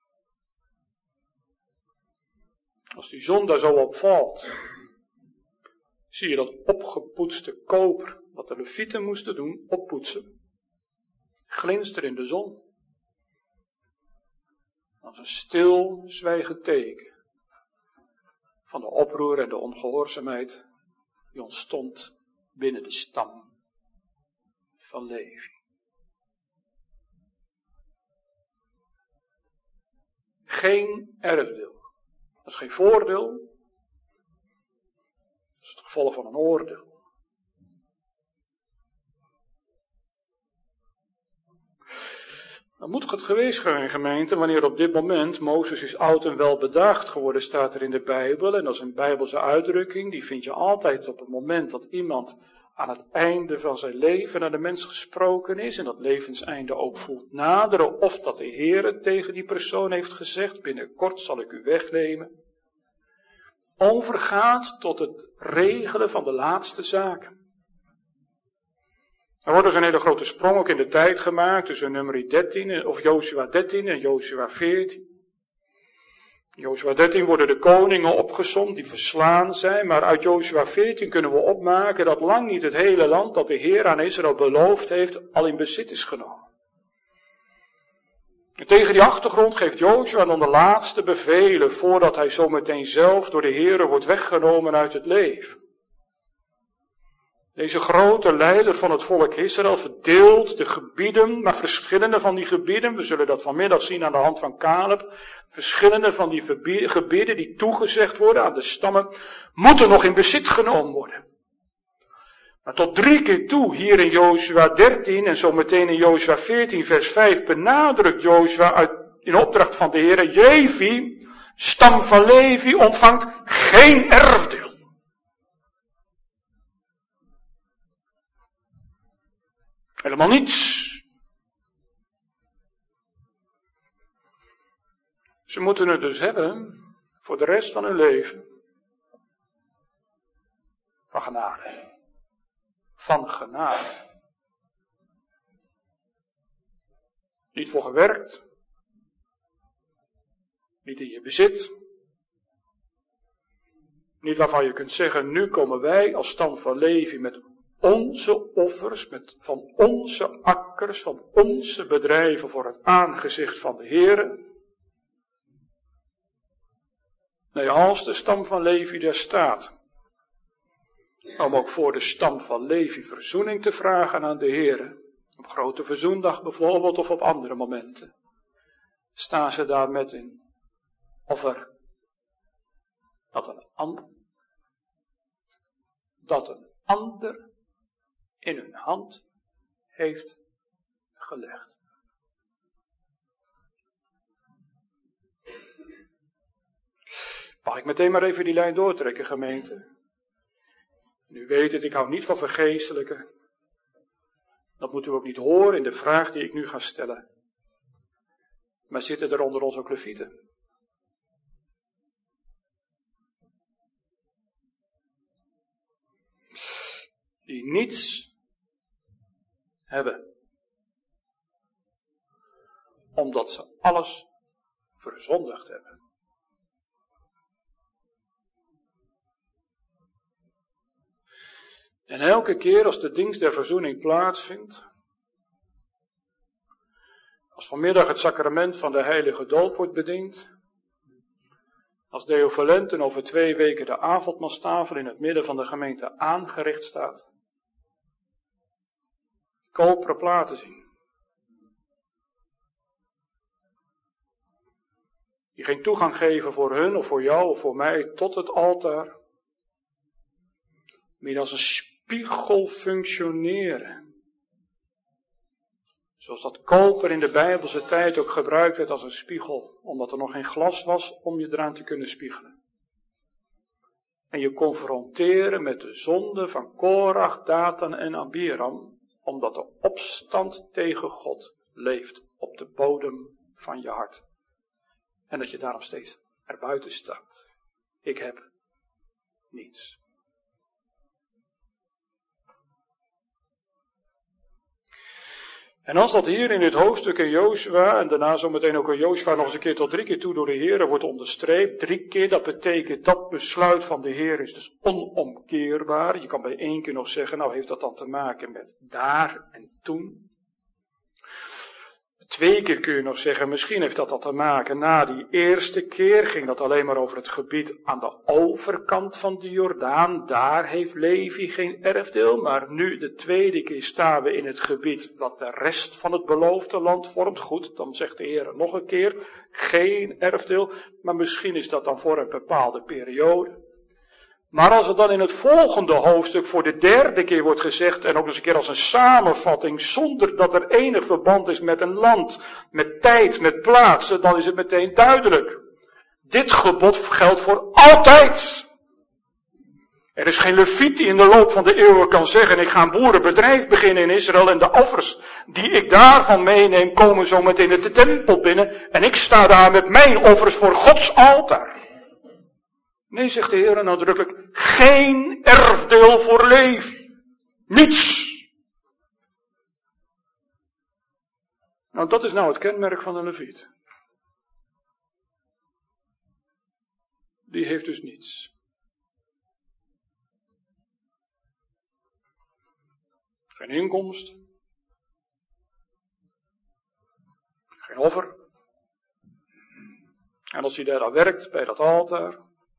Als die zon daar zo op valt, zie je dat opgepoetste koper, wat de levieten moesten doen, oppoetsen, glinster in de zon. Als een stilzwijgend teken van de oproer en de ongehoorzaamheid die ontstond binnen de stam van Levi. Geen erfdeel. Dat is geen voordeel. Dat is het gevolg van een oordeel. Dan moet het geweest zijn, gemeente, wanneer op dit moment Mozes is oud en wel bedaagd geworden, staat er in de Bijbel. En dat is een Bijbelse uitdrukking, die vind je altijd op het moment dat iemand aan het einde van zijn leven naar de mens gesproken is. En dat levenseinde ook voelt naderen. Of dat de Heer tegen die persoon heeft gezegd, binnenkort zal ik u wegnemen. Overgaat tot het regelen van de laatste zaken. Er wordt dus een hele grote sprong ook in de tijd gemaakt tussen nummer 13, of Jozua 13 en Jozua 14. In Jozua 13 worden de koningen opgesomd die verslaan zijn, maar uit Jozua 14 kunnen we opmaken dat lang niet het hele land dat de Heer aan Israël beloofd heeft al in bezit is genomen. En tegen die achtergrond geeft Jozua dan de laatste bevelen voordat hij zometeen zelf door de Heer wordt weggenomen uit het leven. Deze grote leider van het volk Israël verdeelt de gebieden, maar verschillende van die gebieden, we zullen dat vanmiddag zien aan de hand van Caleb, verschillende van die gebieden die toegezegd worden aan de stammen, moeten nog in bezit genomen worden. Maar tot 3 keer toe, hier in Jozua 13 en zometeen in Jozua 14 vers 5, benadrukt Jozua in opdracht van de Heer, Jevi, stam van Levi, ontvangt geen erfdeel. Helemaal niets. Ze moeten het dus hebben voor de rest van hun leven. Van genade. Van genade. Niet voor gewerkt. Niet in je bezit. Niet waarvan je kunt zeggen, nu komen wij als stam van Levi met onze offers, van onze akkers, van onze bedrijven voor het aangezicht van de Heere. Nee, als de stam van Levi daar staat, om ook voor de stam van Levi verzoening te vragen aan de Heere, op grote verzoendag bijvoorbeeld of op andere momenten, staan ze daar met een offer dat een ander in hun hand heeft gelegd. Mag ik meteen maar even die lijn doortrekken, gemeente? U weet het, ik hou niet van vergeestelijken. Dat moeten we ook niet horen in de vraag die ik nu ga stellen. Maar zitten er onder ons ook levieten? Die niets hebben. Omdat ze alles verzondigd hebben. En elke keer als de dienst der verzoening plaatsvindt, als vanmiddag het sacrament van de heilige doop wordt bediend, Als Deo Valenten over 2 weken de avondmaalstafel in het midden van de gemeente aangericht staat. Koperen platen zien. Die geen toegang geven voor hun of voor jou of voor mij tot het altaar. Maar die als een spiegel functioneren. Zoals dat koper in de Bijbelse tijd ook gebruikt werd als een spiegel. Omdat er nog geen glas was om je eraan te kunnen spiegelen. En je confronteren met de zonde van Korach, Datan en Abiram. Omdat de opstand tegen God leeft op de bodem van je hart. En dat je daarom steeds erbuiten staat. Ik heb niets. En als dat hier in dit hoofdstuk in Jozua, en daarna zometeen ook in Jozua nog eens een keer tot 3 keer toe door de Heer wordt onderstreept. 3 keer, dat betekent dat besluit van de Heer is dus onomkeerbaar. Je kan bij 1 keer nog zeggen, nou heeft dat dan te maken met daar en toen. 2 keer kun je nog zeggen, misschien heeft dat te maken, na die eerste keer ging dat alleen maar over het gebied aan de overkant van de Jordaan. Daar heeft Levi geen erfdeel, maar nu de 2e keer staan we in het gebied wat de rest van het beloofde land vormt. Goed, dan zegt de Heer nog een keer, geen erfdeel, maar misschien is dat dan voor een bepaalde periode. Maar als het dan in het volgende hoofdstuk voor de 3e keer wordt gezegd, en ook eens een keer als een samenvatting, zonder dat er enig verband is met een land, met tijd, met plaatsen, dan is het meteen duidelijk. Dit gebod geldt voor altijd. Er is geen leviet die in de loop van de eeuwen kan zeggen, ik ga een boerenbedrijf beginnen in Israël en de offers die ik daarvan meeneem komen zo meteen de tempel binnen en ik sta daar met mijn offers voor Gods altaar. Nee, zegt de Heer nadrukkelijk, geen erfdeel voor Levi. Niets. Nou, dat is nou het kenmerk van een leviet. Die heeft dus niets. Geen inkomst. Geen offer. En als hij daar werkt bij dat altaar.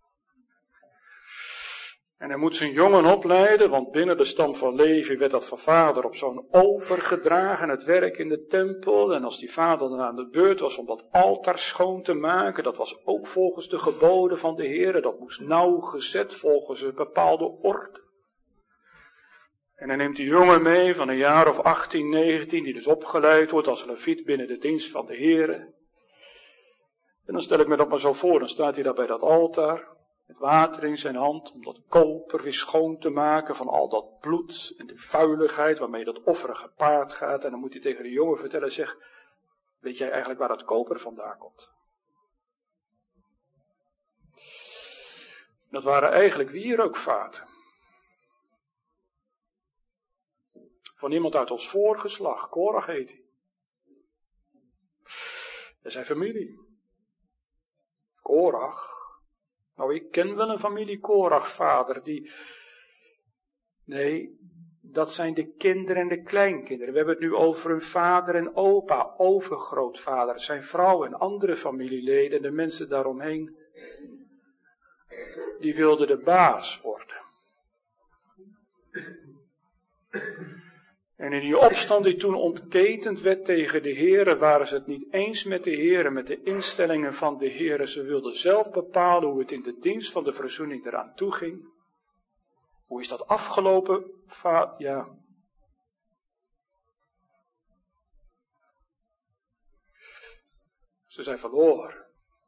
En hij moet zijn jongen opleiden, want binnen de stam van Levi werd dat van vader op zo'n overgedragen, het werk in de tempel. En als die vader dan aan de beurt was om dat altaar schoon te maken, dat was ook volgens de geboden van de Heer, dat moest nauwgezet volgens een bepaalde orde. En hij neemt die jongen mee van een jaar of 18, 19, die dus opgeleid wordt als leviet binnen de dienst van de Heer. En dan stel ik me dat maar zo voor, dan staat hij daar bij dat altaar. Met water in zijn hand, om dat koper weer schoon te maken van al dat bloed en de vuiligheid waarmee dat offeren gepaard gaat. En dan moet hij tegen de jongen vertellen, zeg, weet jij eigenlijk waar dat koper vandaan komt? Dat waren eigenlijk wierookvaten. Van iemand uit ons voorgeslacht, Korach heet hij. Dat is zijn familie. Korach. Nou, ik ken wel een familie Korach-vader die... Nee, dat zijn de kinderen en de kleinkinderen. We hebben het nu over hun vader en opa, overgrootvader, zijn vrouw en andere familieleden en de mensen daaromheen. Die wilden de baas worden. En in die opstand die toen ontketend werd tegen de Heere, waren ze het niet eens met de Heere, met de instellingen van de Heere. Ze wilden zelf bepalen hoe het in de dienst van de verzoening eraan toe ging. Hoe is dat afgelopen? Ja. Ze zijn verloren.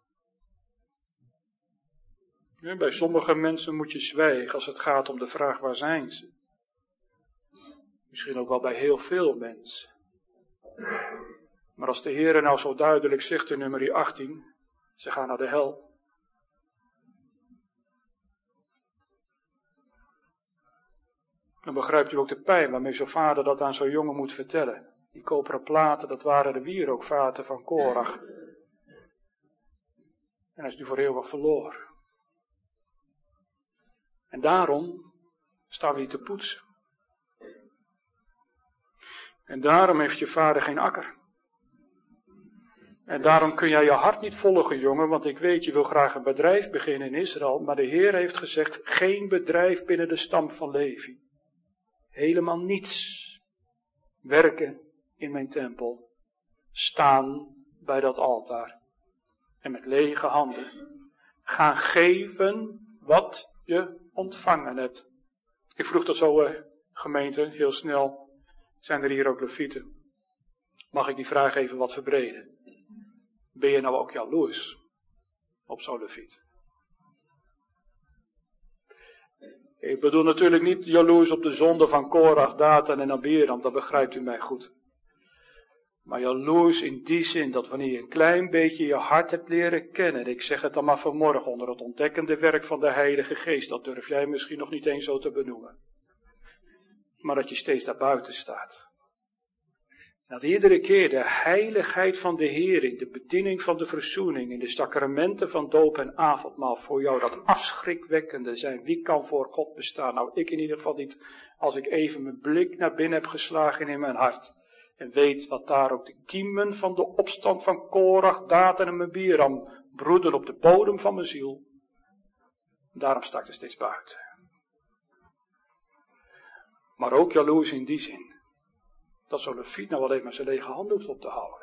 Ja, bij sommige mensen moet je zwijgen als het gaat om de vraag waar zijn ze. Misschien ook wel bij heel veel mensen. Maar als de Heer nou zo duidelijk zegt in nummer 18, ze gaan naar de hel. Dan begrijpt u ook de pijn waarmee zo'n vader dat aan zo'n jongen moet vertellen. Die koperen platen, dat waren de wierookvaten van Korach. En hij is nu voor eeuwig verloren. En daarom staan we hier te poetsen. En daarom heeft je vader geen akker. En daarom kun jij je hart niet volgen, jongen, want ik weet, je wil graag een bedrijf beginnen in Israël, maar de Heer heeft gezegd, geen bedrijf binnen de stam van Levi. Helemaal niets. Werken in mijn tempel. Staan bij dat altaar. En met lege handen. Gaan geven wat je ontvangen hebt. Ik vroeg dat zo, gemeente, heel snel. Zijn er hier ook levieten? Mag ik die vraag even wat verbreden? Ben je nou ook jaloers op zo'n leviet? Ik bedoel natuurlijk niet jaloers op de zonde van Korach, Datan en Abiram, dat begrijpt u mij goed. Maar jaloers in die zin dat wanneer je een klein beetje je hart hebt leren kennen, ik zeg het dan maar vanmorgen onder het ontdekkende werk van de Heilige Geest, dat durf jij misschien nog niet eens zo te benoemen. Maar dat je steeds daarbuiten staat. Dat iedere keer de heiligheid van de Heer in de bediening van de verzoening, in de sacramenten van doop en avondmaal voor jou dat afschrikwekkende zijn. Wie kan voor God bestaan? Nou, ik in ieder geval niet, als ik even mijn blik naar binnen heb geslagen in mijn hart. En weet wat daar ook de kiemen van de opstand van Korach, Datan en Abiram broeden op de bodem van mijn ziel. Daarom sta ik er steeds buiten. Maar ook jaloers in die zin. Dat zo'n leviet nou alleen maar zijn lege handen hoeft op te houden.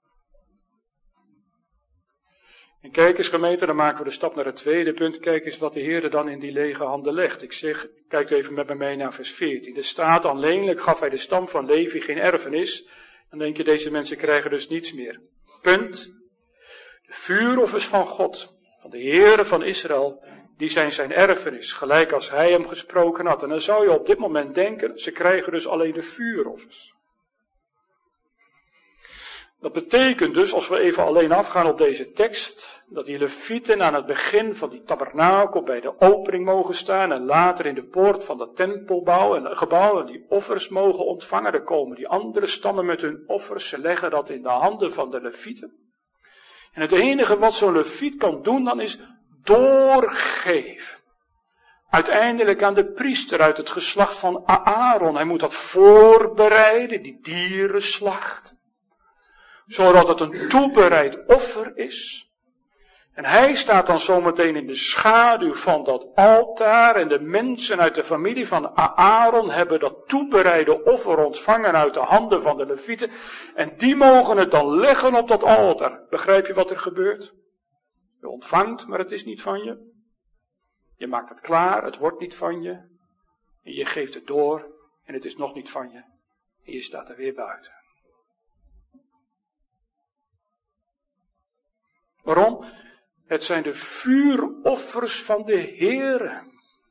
En kijk eens gemeente, dan maken we de stap naar het tweede punt. Kijk eens wat de Heer dan in die lege handen legt. Ik zeg, kijk even met me mee naar vers 14. Er staat, alleenlijk gaf hij de stam van Levi geen erfenis. Dan denk je, deze mensen krijgen dus niets meer. Punt. De vuuroffers van God, van de Heere van Israël, die zijn zijn erfenis, gelijk als hij hem gesproken had. En dan zou je op dit moment denken, ze krijgen dus alleen de vuuroffers. Dat betekent dus, als we even alleen afgaan op deze tekst, dat die levieten aan het begin van die tabernakel bij de opening mogen staan en later in de poort van dat tempelbouw en gebouw en die offers mogen ontvangen. Er komen die andere stammen met hun offers, ze leggen dat in de handen van de levieten. En het enige wat zo'n leviet kan doen dan is doorgeven. Uiteindelijk aan de priester uit het geslacht van Aaron. Hij moet dat voorbereiden, die dierenslacht. Zodat het een toebereid offer is. En hij staat dan zometeen in de schaduw van dat altaar. En de mensen uit de familie van Aaron hebben dat toebereide offer ontvangen uit de handen van de levieten. En die mogen het dan leggen op dat altaar. Begrijp je wat er gebeurt? Je ontvangt, maar het is niet van je. Je maakt het klaar, het wordt niet van je. En je geeft het door en het is nog niet van je. En je staat er weer buiten. Waarom? Het zijn de vuuroffers van de Heere.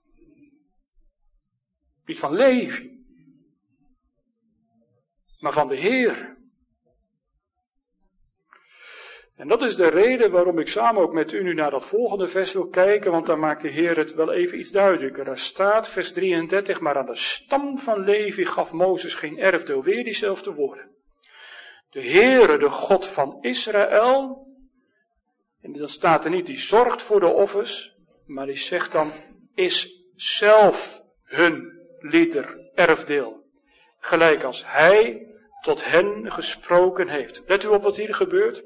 Niet van Levi. Maar van de Heere. En dat is de reden waarom ik samen ook met u nu naar dat volgende vers wil kijken, want daar maakt de Heer het wel even iets duidelijker. Daar staat, vers 33, maar aan de stam van Levi gaf Mozes geen erfdeel. Weer diezelfde woorden. De Heere, de God van Israël, en dan staat er niet, die zorgt voor de offers, maar die zegt dan, is zelf hun lieder erfdeel. Gelijk als hij tot hen gesproken heeft. Let u op wat hier gebeurt.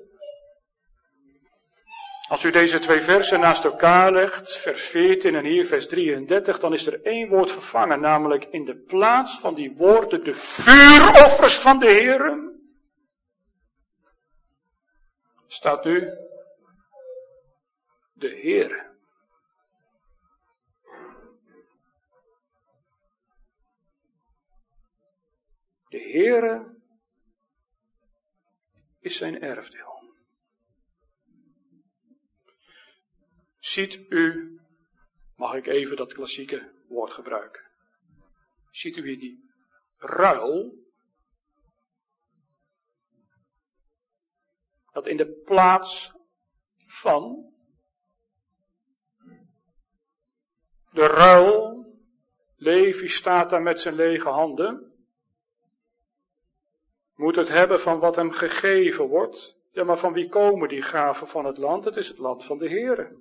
Als u deze twee versen naast elkaar legt, vers 14 en hier vers 33, dan is er één woord vervangen, namelijk in de plaats van die woorden de vuuroffers van de Heere, staat nu de Heere. De Heere is zijn erfdeel. Ziet u, mag ik even dat klassieke woord gebruiken. Ziet u hier die ruil? Dat in de plaats van de ruil, Levi staat daar met zijn lege handen, moet het hebben van wat hem gegeven wordt. Ja, maar van wie komen die gaven van het land? Het is het land van de Heere.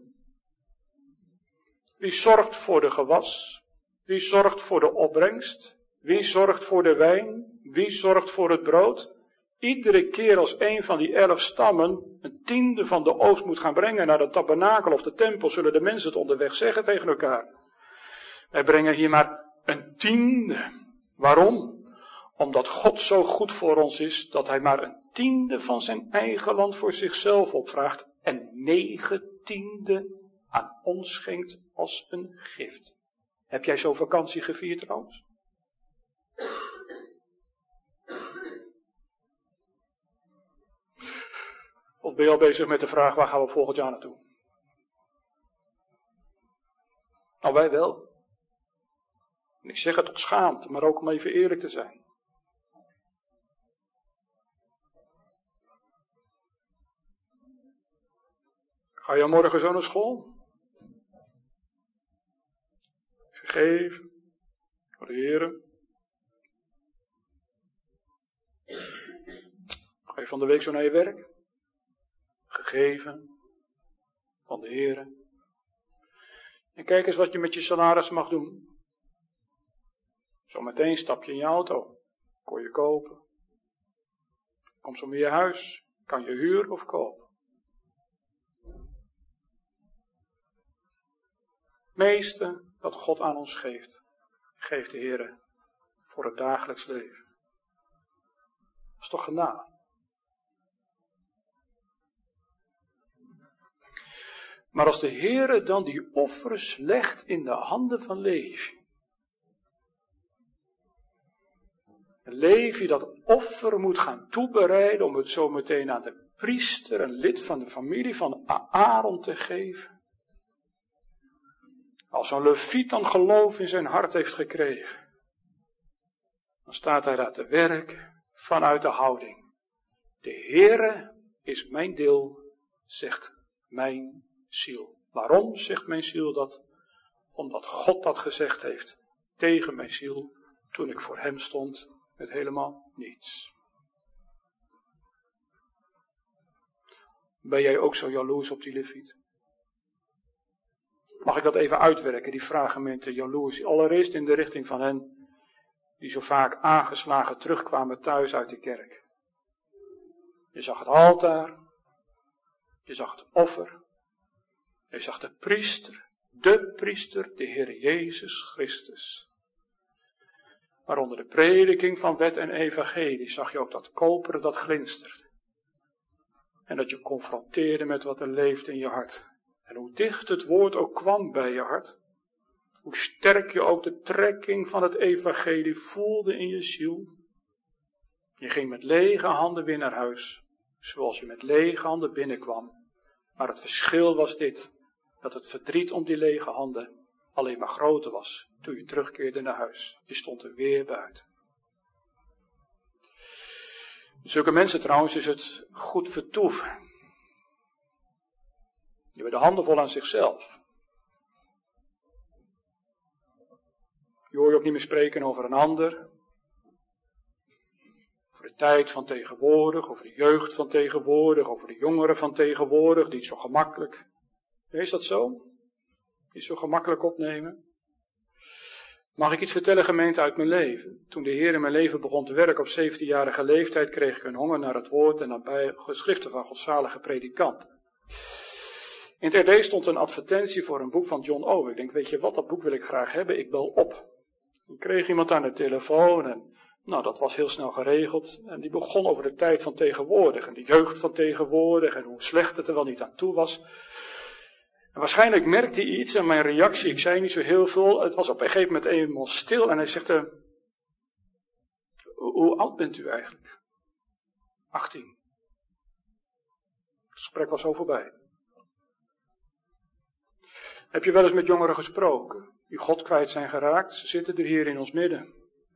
Wie zorgt voor de gewas? Wie zorgt voor de opbrengst? Wie zorgt voor de wijn? Wie zorgt voor het brood? iedere keer als een van die 11 stammen een tiende van de oogst moet gaan brengen naar de tabernakel of de tempel, zullen de mensen het onderweg zeggen tegen elkaar. Wij brengen hier maar een tiende. Waarom? Omdat God zo goed voor ons is, dat hij maar een tiende van zijn eigen land voor zichzelf opvraagt en 9/10 aan ons schenkt als een gift. Heb jij zo'n vakantie gevierd trouwens? Of ben je al bezig met de vraag, waar gaan we volgend jaar naartoe? Nou, wij wel. En ik zeg het tot schaamte, maar ook om even eerlijk te zijn. Ga je morgen zo naar school? Gegeven voor de Heer. Ga je van de week zo naar je werk? Gegeven van de Heer. En kijk eens wat je met je salaris mag doen. Zometeen stap je in je auto. Kon je kopen. Kom zo meer je huis. Kan je huren of kopen. Het meeste wat God aan ons geeft, geeft de Heer voor het dagelijks leven. Dat is toch genade? Maar als de Heer dan die offers legt in de handen van Levi. En Levi dat offer moet gaan toebereiden om het zo meteen aan de priester, een lid van de familie van Aaron te geven. Als zo'n leviet dan geloof in zijn hart heeft gekregen, dan staat hij daar te werk vanuit de houding. De Heere is mijn deel, zegt mijn ziel. Waarom zegt mijn ziel dat? Omdat God dat gezegd heeft tegen mijn ziel toen ik voor hem stond met helemaal niets. Ben jij ook zo jaloers op die leviet? Mag ik dat even uitwerken, die vraag gemeente jaloers? Allereerst in de richting van hen die zo vaak aangeslagen terugkwamen thuis uit de kerk. Je zag het altaar, je zag het offer, je zag de priester, de Heer Jezus Christus. Maar onder de prediking van wet en evangelie zag je ook dat koperen dat glinsterde. En dat je confronteerde met wat er leeft in je hart. En hoe dicht het woord ook kwam bij je hart, hoe sterk je ook de trekking van het evangelie voelde in je ziel. Je ging met lege handen weer naar huis, zoals je met lege handen binnenkwam. Maar het verschil was dit, dat het verdriet om die lege handen alleen maar groter was toen je terugkeerde naar huis. Je stond er weer buiten. Zulke mensen trouwens is het goed vertoeven. Die hebben de handen vol aan zichzelf. Je hoor je ook niet meer spreken over een ander. Over de tijd van tegenwoordig, over de jeugd van tegenwoordig, over de jongeren van tegenwoordig, die het zo gemakkelijk. Is dat zo? Die het zo gemakkelijk opnemen? Mag ik iets vertellen, gemeente, uit mijn leven? Toen de Heer in mijn leven begon te werken op 17-jarige leeftijd, kreeg ik een honger naar het woord en naar geschriften van godzalige predikanten. In het RD stond een advertentie voor een boek van John Owen. Ik denk, weet je wat, dat boek wil ik graag hebben, ik bel op. Ik kreeg iemand aan de telefoon en dat was heel snel geregeld. En die begon over de tijd van tegenwoordig en de jeugd van tegenwoordig en hoe slecht het er wel niet aan toe was. En waarschijnlijk merkte hij iets aan mijn reactie, ik zei niet zo heel veel. Het was op een gegeven moment eenmaal stil en hij zegt, hoe oud bent u eigenlijk? 18. Het gesprek was zo voorbij. Heb je wel eens met jongeren gesproken, die God kwijt zijn geraakt? Ze zitten er hier in ons midden.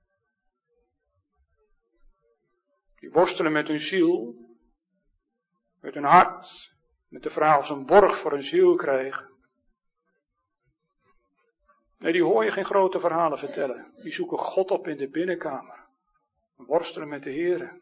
Die worstelen met hun ziel, met hun hart, met de vraag of ze een borg voor hun ziel krijgen. Nee, die hoor je geen grote verhalen vertellen. Die zoeken God op in de binnenkamer. Worstelen met de Heer.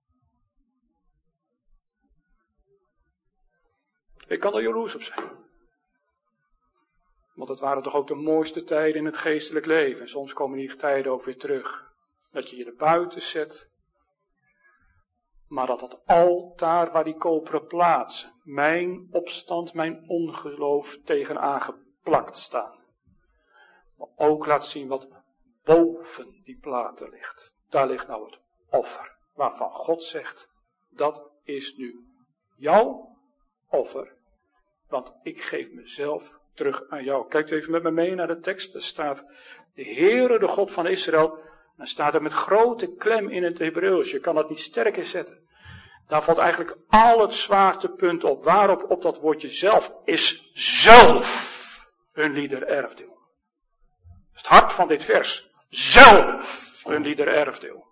Ik kan er jaloers op zijn. Want het waren toch ook de mooiste tijden in het geestelijk leven. En soms komen die tijden ook weer terug. Dat je je er buiten zet. Maar dat het altaar waar die koperen plaatsen, mijn opstand, mijn ongeloof tegenaan geplakt staan. Maar ook laat zien wat boven die platen ligt. Daar ligt nou het offer. Waarvan God zegt, dat is nu jouw offer. Want ik geef mezelf terug aan jou. Kijkt even met me mee naar de tekst. Er staat, de Heere, de God van Israël. Dan staat er met grote klem in het Hebreeuws. Je kan het niet sterker zetten. Daar valt eigenlijk al het zwaartepunt op. Waarop? Op dat woordje zelf. Is zelf hun lieder erfdeel. Dat is het hart van dit vers. Zelf hun lieder erfdeel.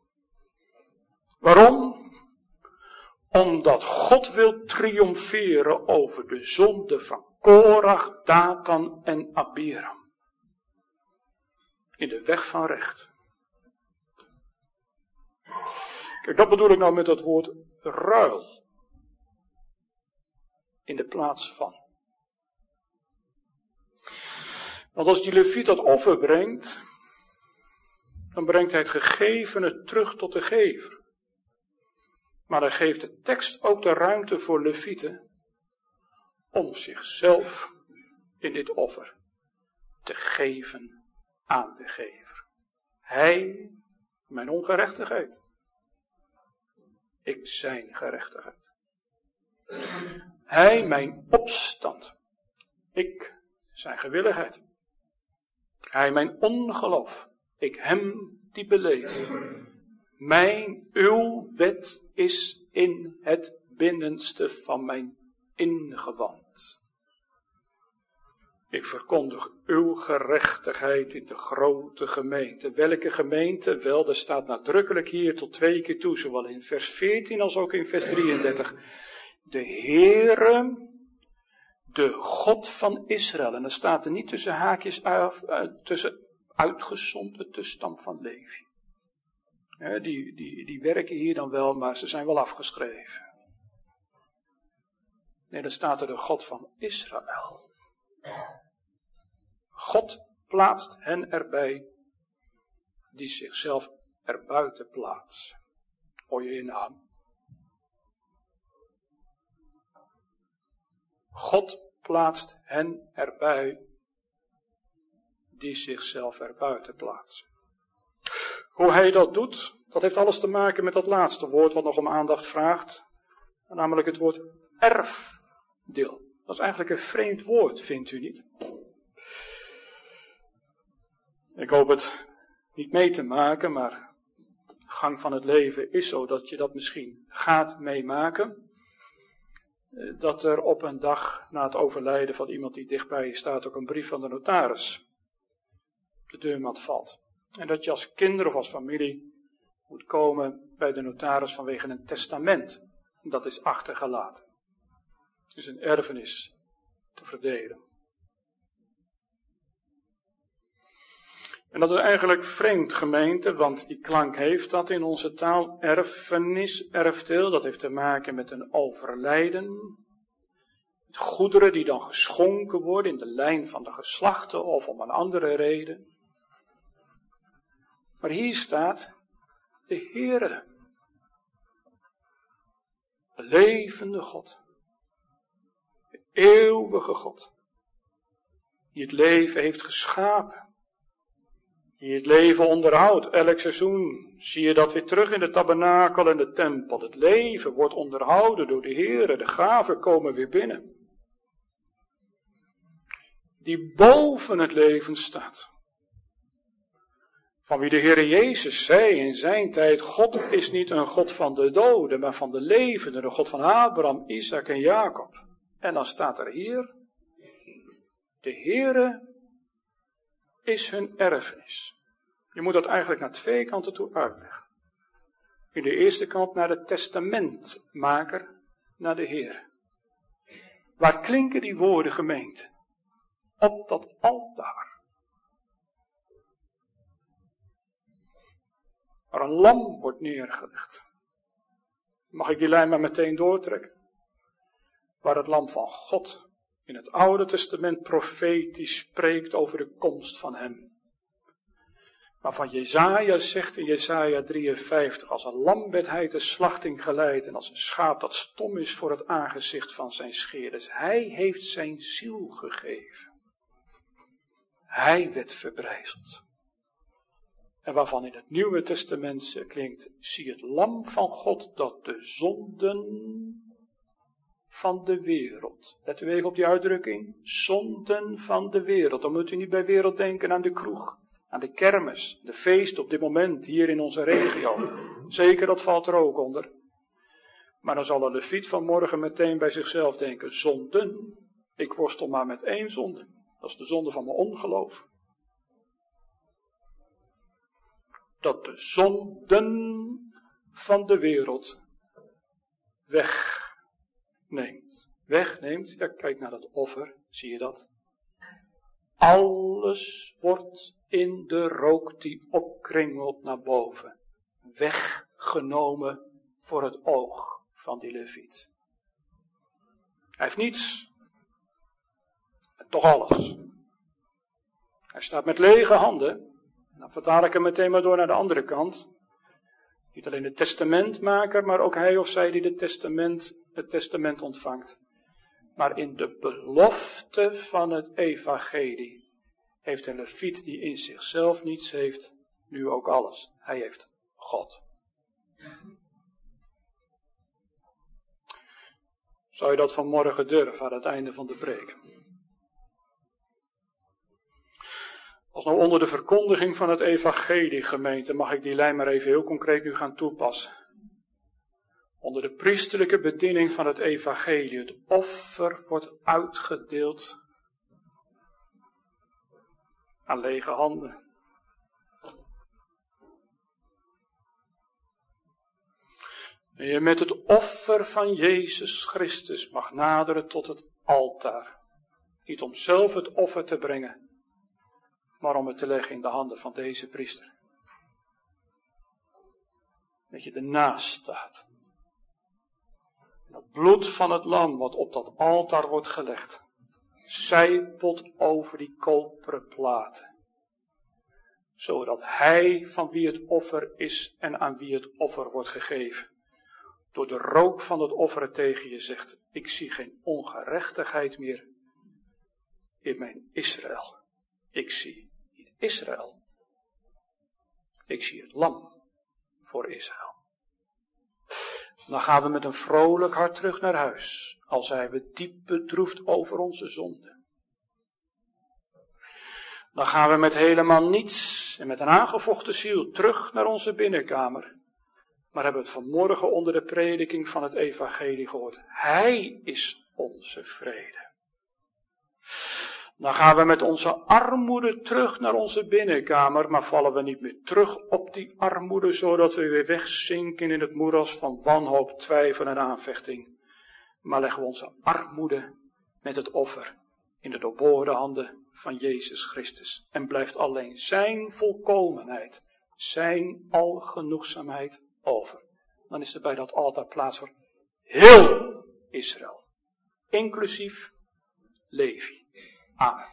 Waarom? Omdat God wil triomferen over de zonde van Korach, Datan en Abiram. In de weg van recht. Kijk, dat bedoel ik nou met dat woord ruil. In de plaats van. Want als die leviet dat offer brengt, dan brengt hij het gegevene terug tot de gever. Maar dan geeft de tekst ook de ruimte voor levieten om zichzelf in dit offer te geven aan de gever. Hij, mijn ongerechtigheid. Ik zijn gerechtigheid. Hij, mijn opstand. Ik, zijn gewilligheid. Hij, mijn ongeloof. Ik, hem die beleed. Uw wet is in het binnenste van mijn ingewand. Ik verkondig uw gerechtigheid in de grote gemeente. Welke gemeente? Wel, er staat nadrukkelijk hier tot 2 keer toe, zowel in vers 14 als ook in vers 33. De Heere, de God van Israël. En dan staat er niet tussen haakjes, tussen uitgezonderd de stam van Levi. Die werken hier dan wel, maar ze zijn wel afgeschreven. Nee, dan staat er de God van Israël. God plaatst hen erbij die zichzelf erbuiten plaatsen. Hoor je naam? God plaatst hen erbij die zichzelf erbuiten plaatsen. Hoe hij dat doet, dat heeft alles te maken met dat laatste woord wat nog om aandacht vraagt. Namelijk het woord erfdeel. Dat is eigenlijk een vreemd woord, vindt u niet? Ik hoop het niet mee te maken, maar de gang van het leven is zo dat je dat misschien gaat meemaken. Dat er op een dag na het overlijden van iemand die dichtbij je staat ook een brief van de notaris op de deurmat valt. En dat je als kinder of als familie moet komen bij de notaris vanwege een testament. Dat is achtergelaten. Dus een erfenis te verdelen. En dat is eigenlijk vreemd, gemeente, want die klank heeft dat in onze taal. Erfenis, erfdeel, dat heeft te maken met een overlijden. Met goederen die dan geschonken worden in de lijn van de geslachten of om een andere reden. Maar hier staat de Heere. De levende God. De eeuwige God. Die het leven heeft geschapen. Die het leven onderhoudt. Elk seizoen zie je dat weer terug in de tabernakel en de tempel. Het leven wordt onderhouden door de Heere. De gaven komen weer binnen. Die boven het leven staat. Van wie de Heere Jezus zei in zijn tijd, God is niet een God van de doden, maar van de levenden, de God van Abraham, Isaac en Jacob. En dan staat er hier, de Heere is hun erfenis. Je moet dat eigenlijk naar 2 kanten toe uitleggen. In de eerste kant naar de testamentmaker, naar de Heere. Waar klinken die woorden, gemeente? Op dat altaar. Waar een lam wordt neergelegd. Mag ik die lijn maar meteen doortrekken? Waar het lam van God in het Oude Testament profetisch spreekt over de komst van hem. Waarvan Jesaja zegt in Jesaja 53, als een lam werd hij ter slachting geleid en als een schaap dat stom is voor het aangezicht van zijn scheerders. Hij heeft zijn ziel gegeven. Hij werd verbrijzeld. En waarvan in het Nieuwe Testament klinkt, zie het lam van God dat de zonden van de wereld. Let u even op die uitdrukking, zonden van de wereld. Dan moet u niet bij wereld denken aan de kroeg, aan de kermis, de feest op dit moment hier in onze regio. Zeker, dat valt er ook onder. Maar dan zal een leviet vanmorgen meteen bij zichzelf denken, zonden, ik worstel maar met één zonde. Dat is de zonde van mijn ongeloof. Dat de zonden van de wereld wegneemt. Ja, kijk naar dat offer, zie je dat? Alles wordt in de rook die opkringelt naar boven weggenomen voor het oog van die leviet. Hij heeft niets, en toch alles. Hij staat met lege handen. Dan vertaal ik hem meteen maar door naar de andere kant. Niet alleen de testamentmaker, maar ook hij of zij die het testament ontvangt. Maar in de belofte van het evangelie heeft een leviet die in zichzelf niets heeft, nu ook alles. Hij heeft God. Zou je dat vanmorgen durven aan het einde van de preek? Als nou onder de verkondiging van het evangelie, gemeente, mag ik die lijn maar even heel concreet nu gaan toepassen. Onder de priesterlijke bediening van het evangelie, het offer wordt uitgedeeld aan lege handen. En je met het offer van Jezus Christus mag naderen tot het altaar. Niet om zelf het offer te brengen, maar om het te leggen in de handen van deze priester. Dat je ernaast staat. En het bloed van het lam wat op dat altaar wordt gelegd, zijpelt over die koperen platen. Zodat hij van wie het offer is en aan wie het offer wordt gegeven, door de rook van het offer tegen je zegt, ik zie geen ongerechtigheid meer in mijn Israël. Ik zie niet Israël. Ik zie het lam voor Israël. Dan gaan we met een vrolijk hart terug naar huis, al zijn we diep bedroefd over onze zonden. Dan gaan we met helemaal niets en met een aangevochten ziel terug naar onze binnenkamer. Maar hebben we het vanmorgen onder de prediking van het evangelie gehoord. Hij is onze vrede. Dan gaan we met onze armoede terug naar onze binnenkamer, maar vallen we niet meer terug op die armoede, zodat we weer wegzinken in het moeras van wanhoop, twijfel en aanvechting. Maar leggen we onze armoede met het offer in de doorboorde handen van Jezus Christus. En blijft alleen zijn volkomenheid, zijn algenoegzaamheid over. Dan is er bij dat altaar plaats voor heel Israël, inclusief Levi. Amen.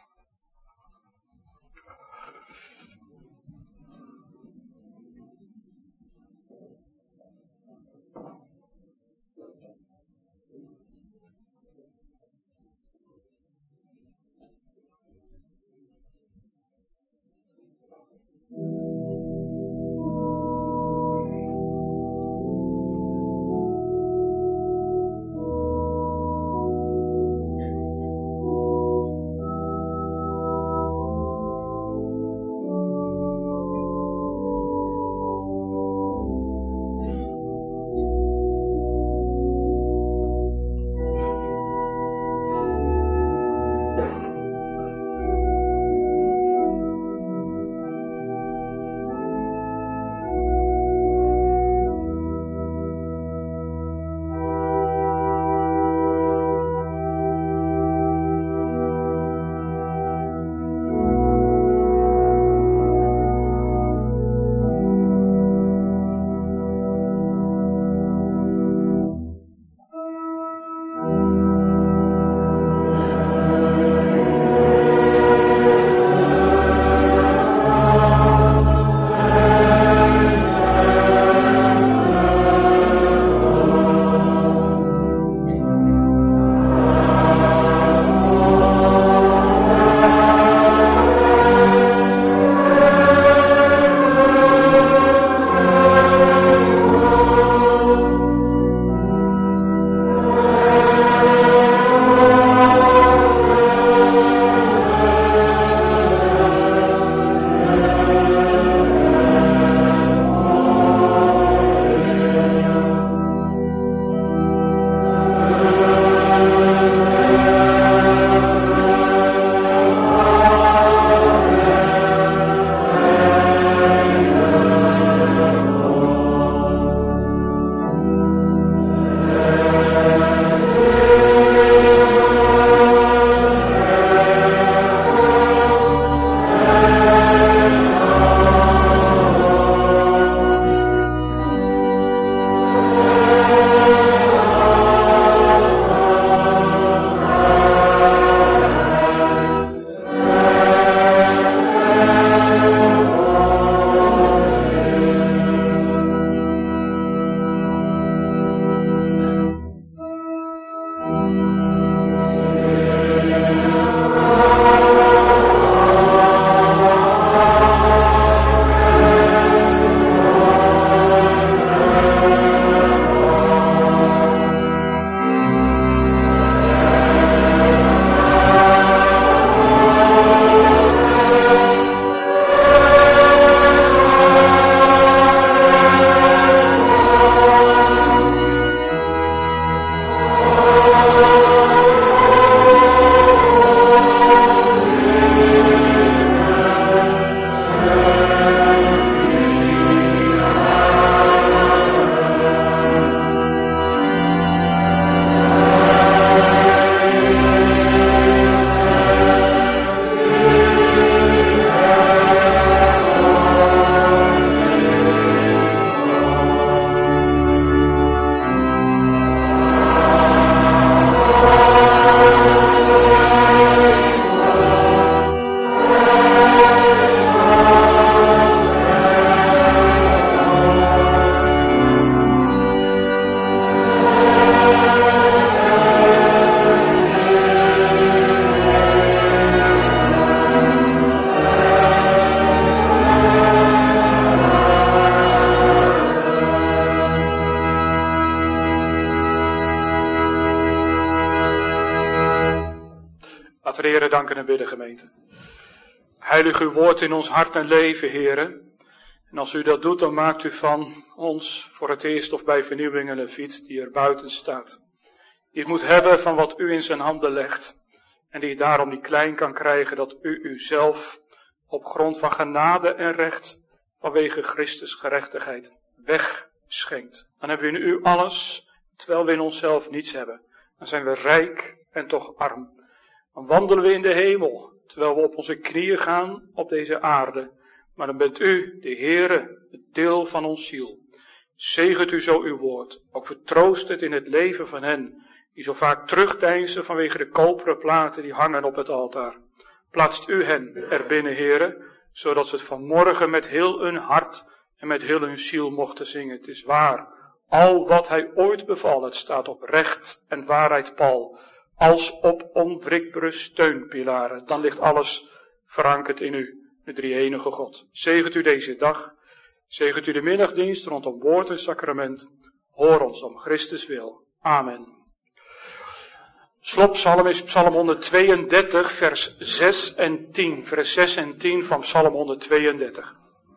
Heere, danken en bidden, gemeente. Heilig uw woord in ons hart en leven, Heere. En als u dat doet, dan maakt u van ons voor het eerst of bij vernieuwing een leviet die er buiten staat. Die het moet hebben van wat u in zijn handen legt. En die daarom niet klein kan krijgen dat u uzelf op grond van genade en recht vanwege Christus gerechtigheid wegschenkt. Dan hebben we in u alles, terwijl we in onszelf niets hebben. Dan zijn we rijk en toch arm. Dan wandelen we in de hemel, terwijl we op onze knieën gaan op deze aarde. Maar dan bent u, de Heere, het deel van ons ziel. Zegent u zo uw woord. Ook vertroost het in het leven van hen die zo vaak terugdeinzen vanwege de koperen platen die hangen op het altaar. Plaatst u hen erbinnen, Heere, zodat ze het vanmorgen met heel hun hart en met heel hun ziel mochten zingen. Het is waar, al wat hij ooit beval, het staat op recht en waarheid pal, als op onwrikbare steunpilaren. Dan ligt alles verankerd in u, de drie-enige God. Zegent u deze dag, zegent u de middagdienst rondom woord en sacrament. Hoor ons om Christus wil. Amen. Slotpsalm is Psalm 132, vers 6 en 10. Vers 6 en 10 van Psalm 132.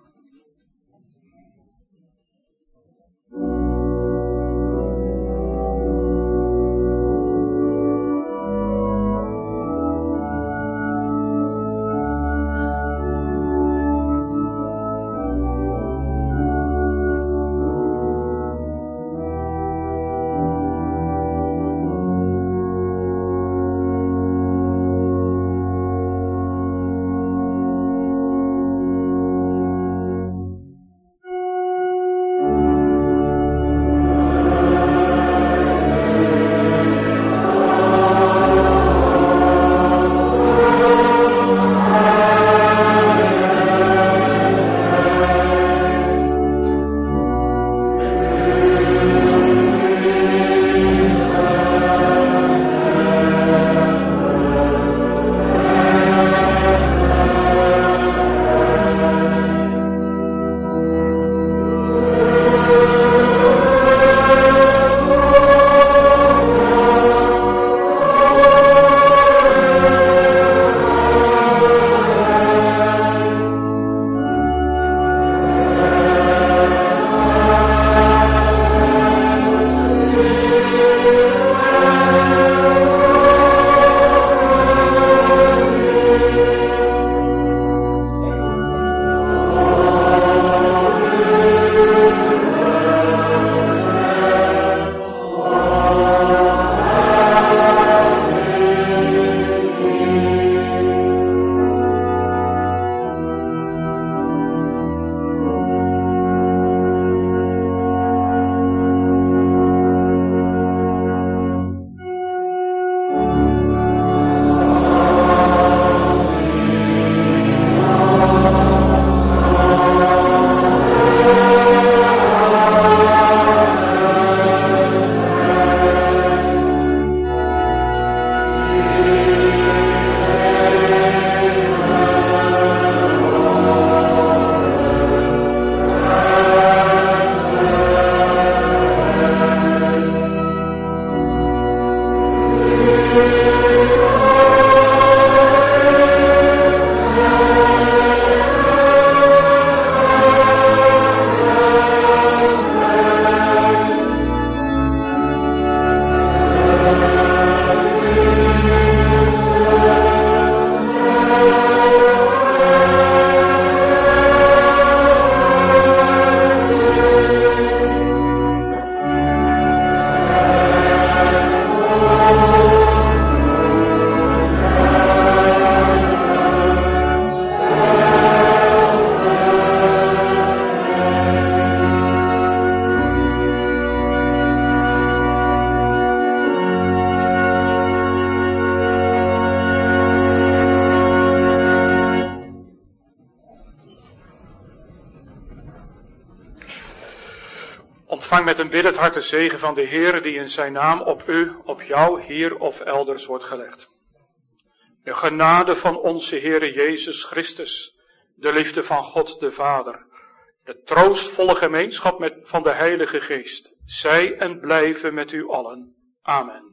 Ontvang met een biddend hart de zegen van de Heere die in zijn naam op u, op jou, hier of elders wordt gelegd. De genade van onze Heere Jezus Christus, de liefde van God de Vader, de troostvolle gemeenschap van de Heilige Geest, zij en blijven met u allen. Amen.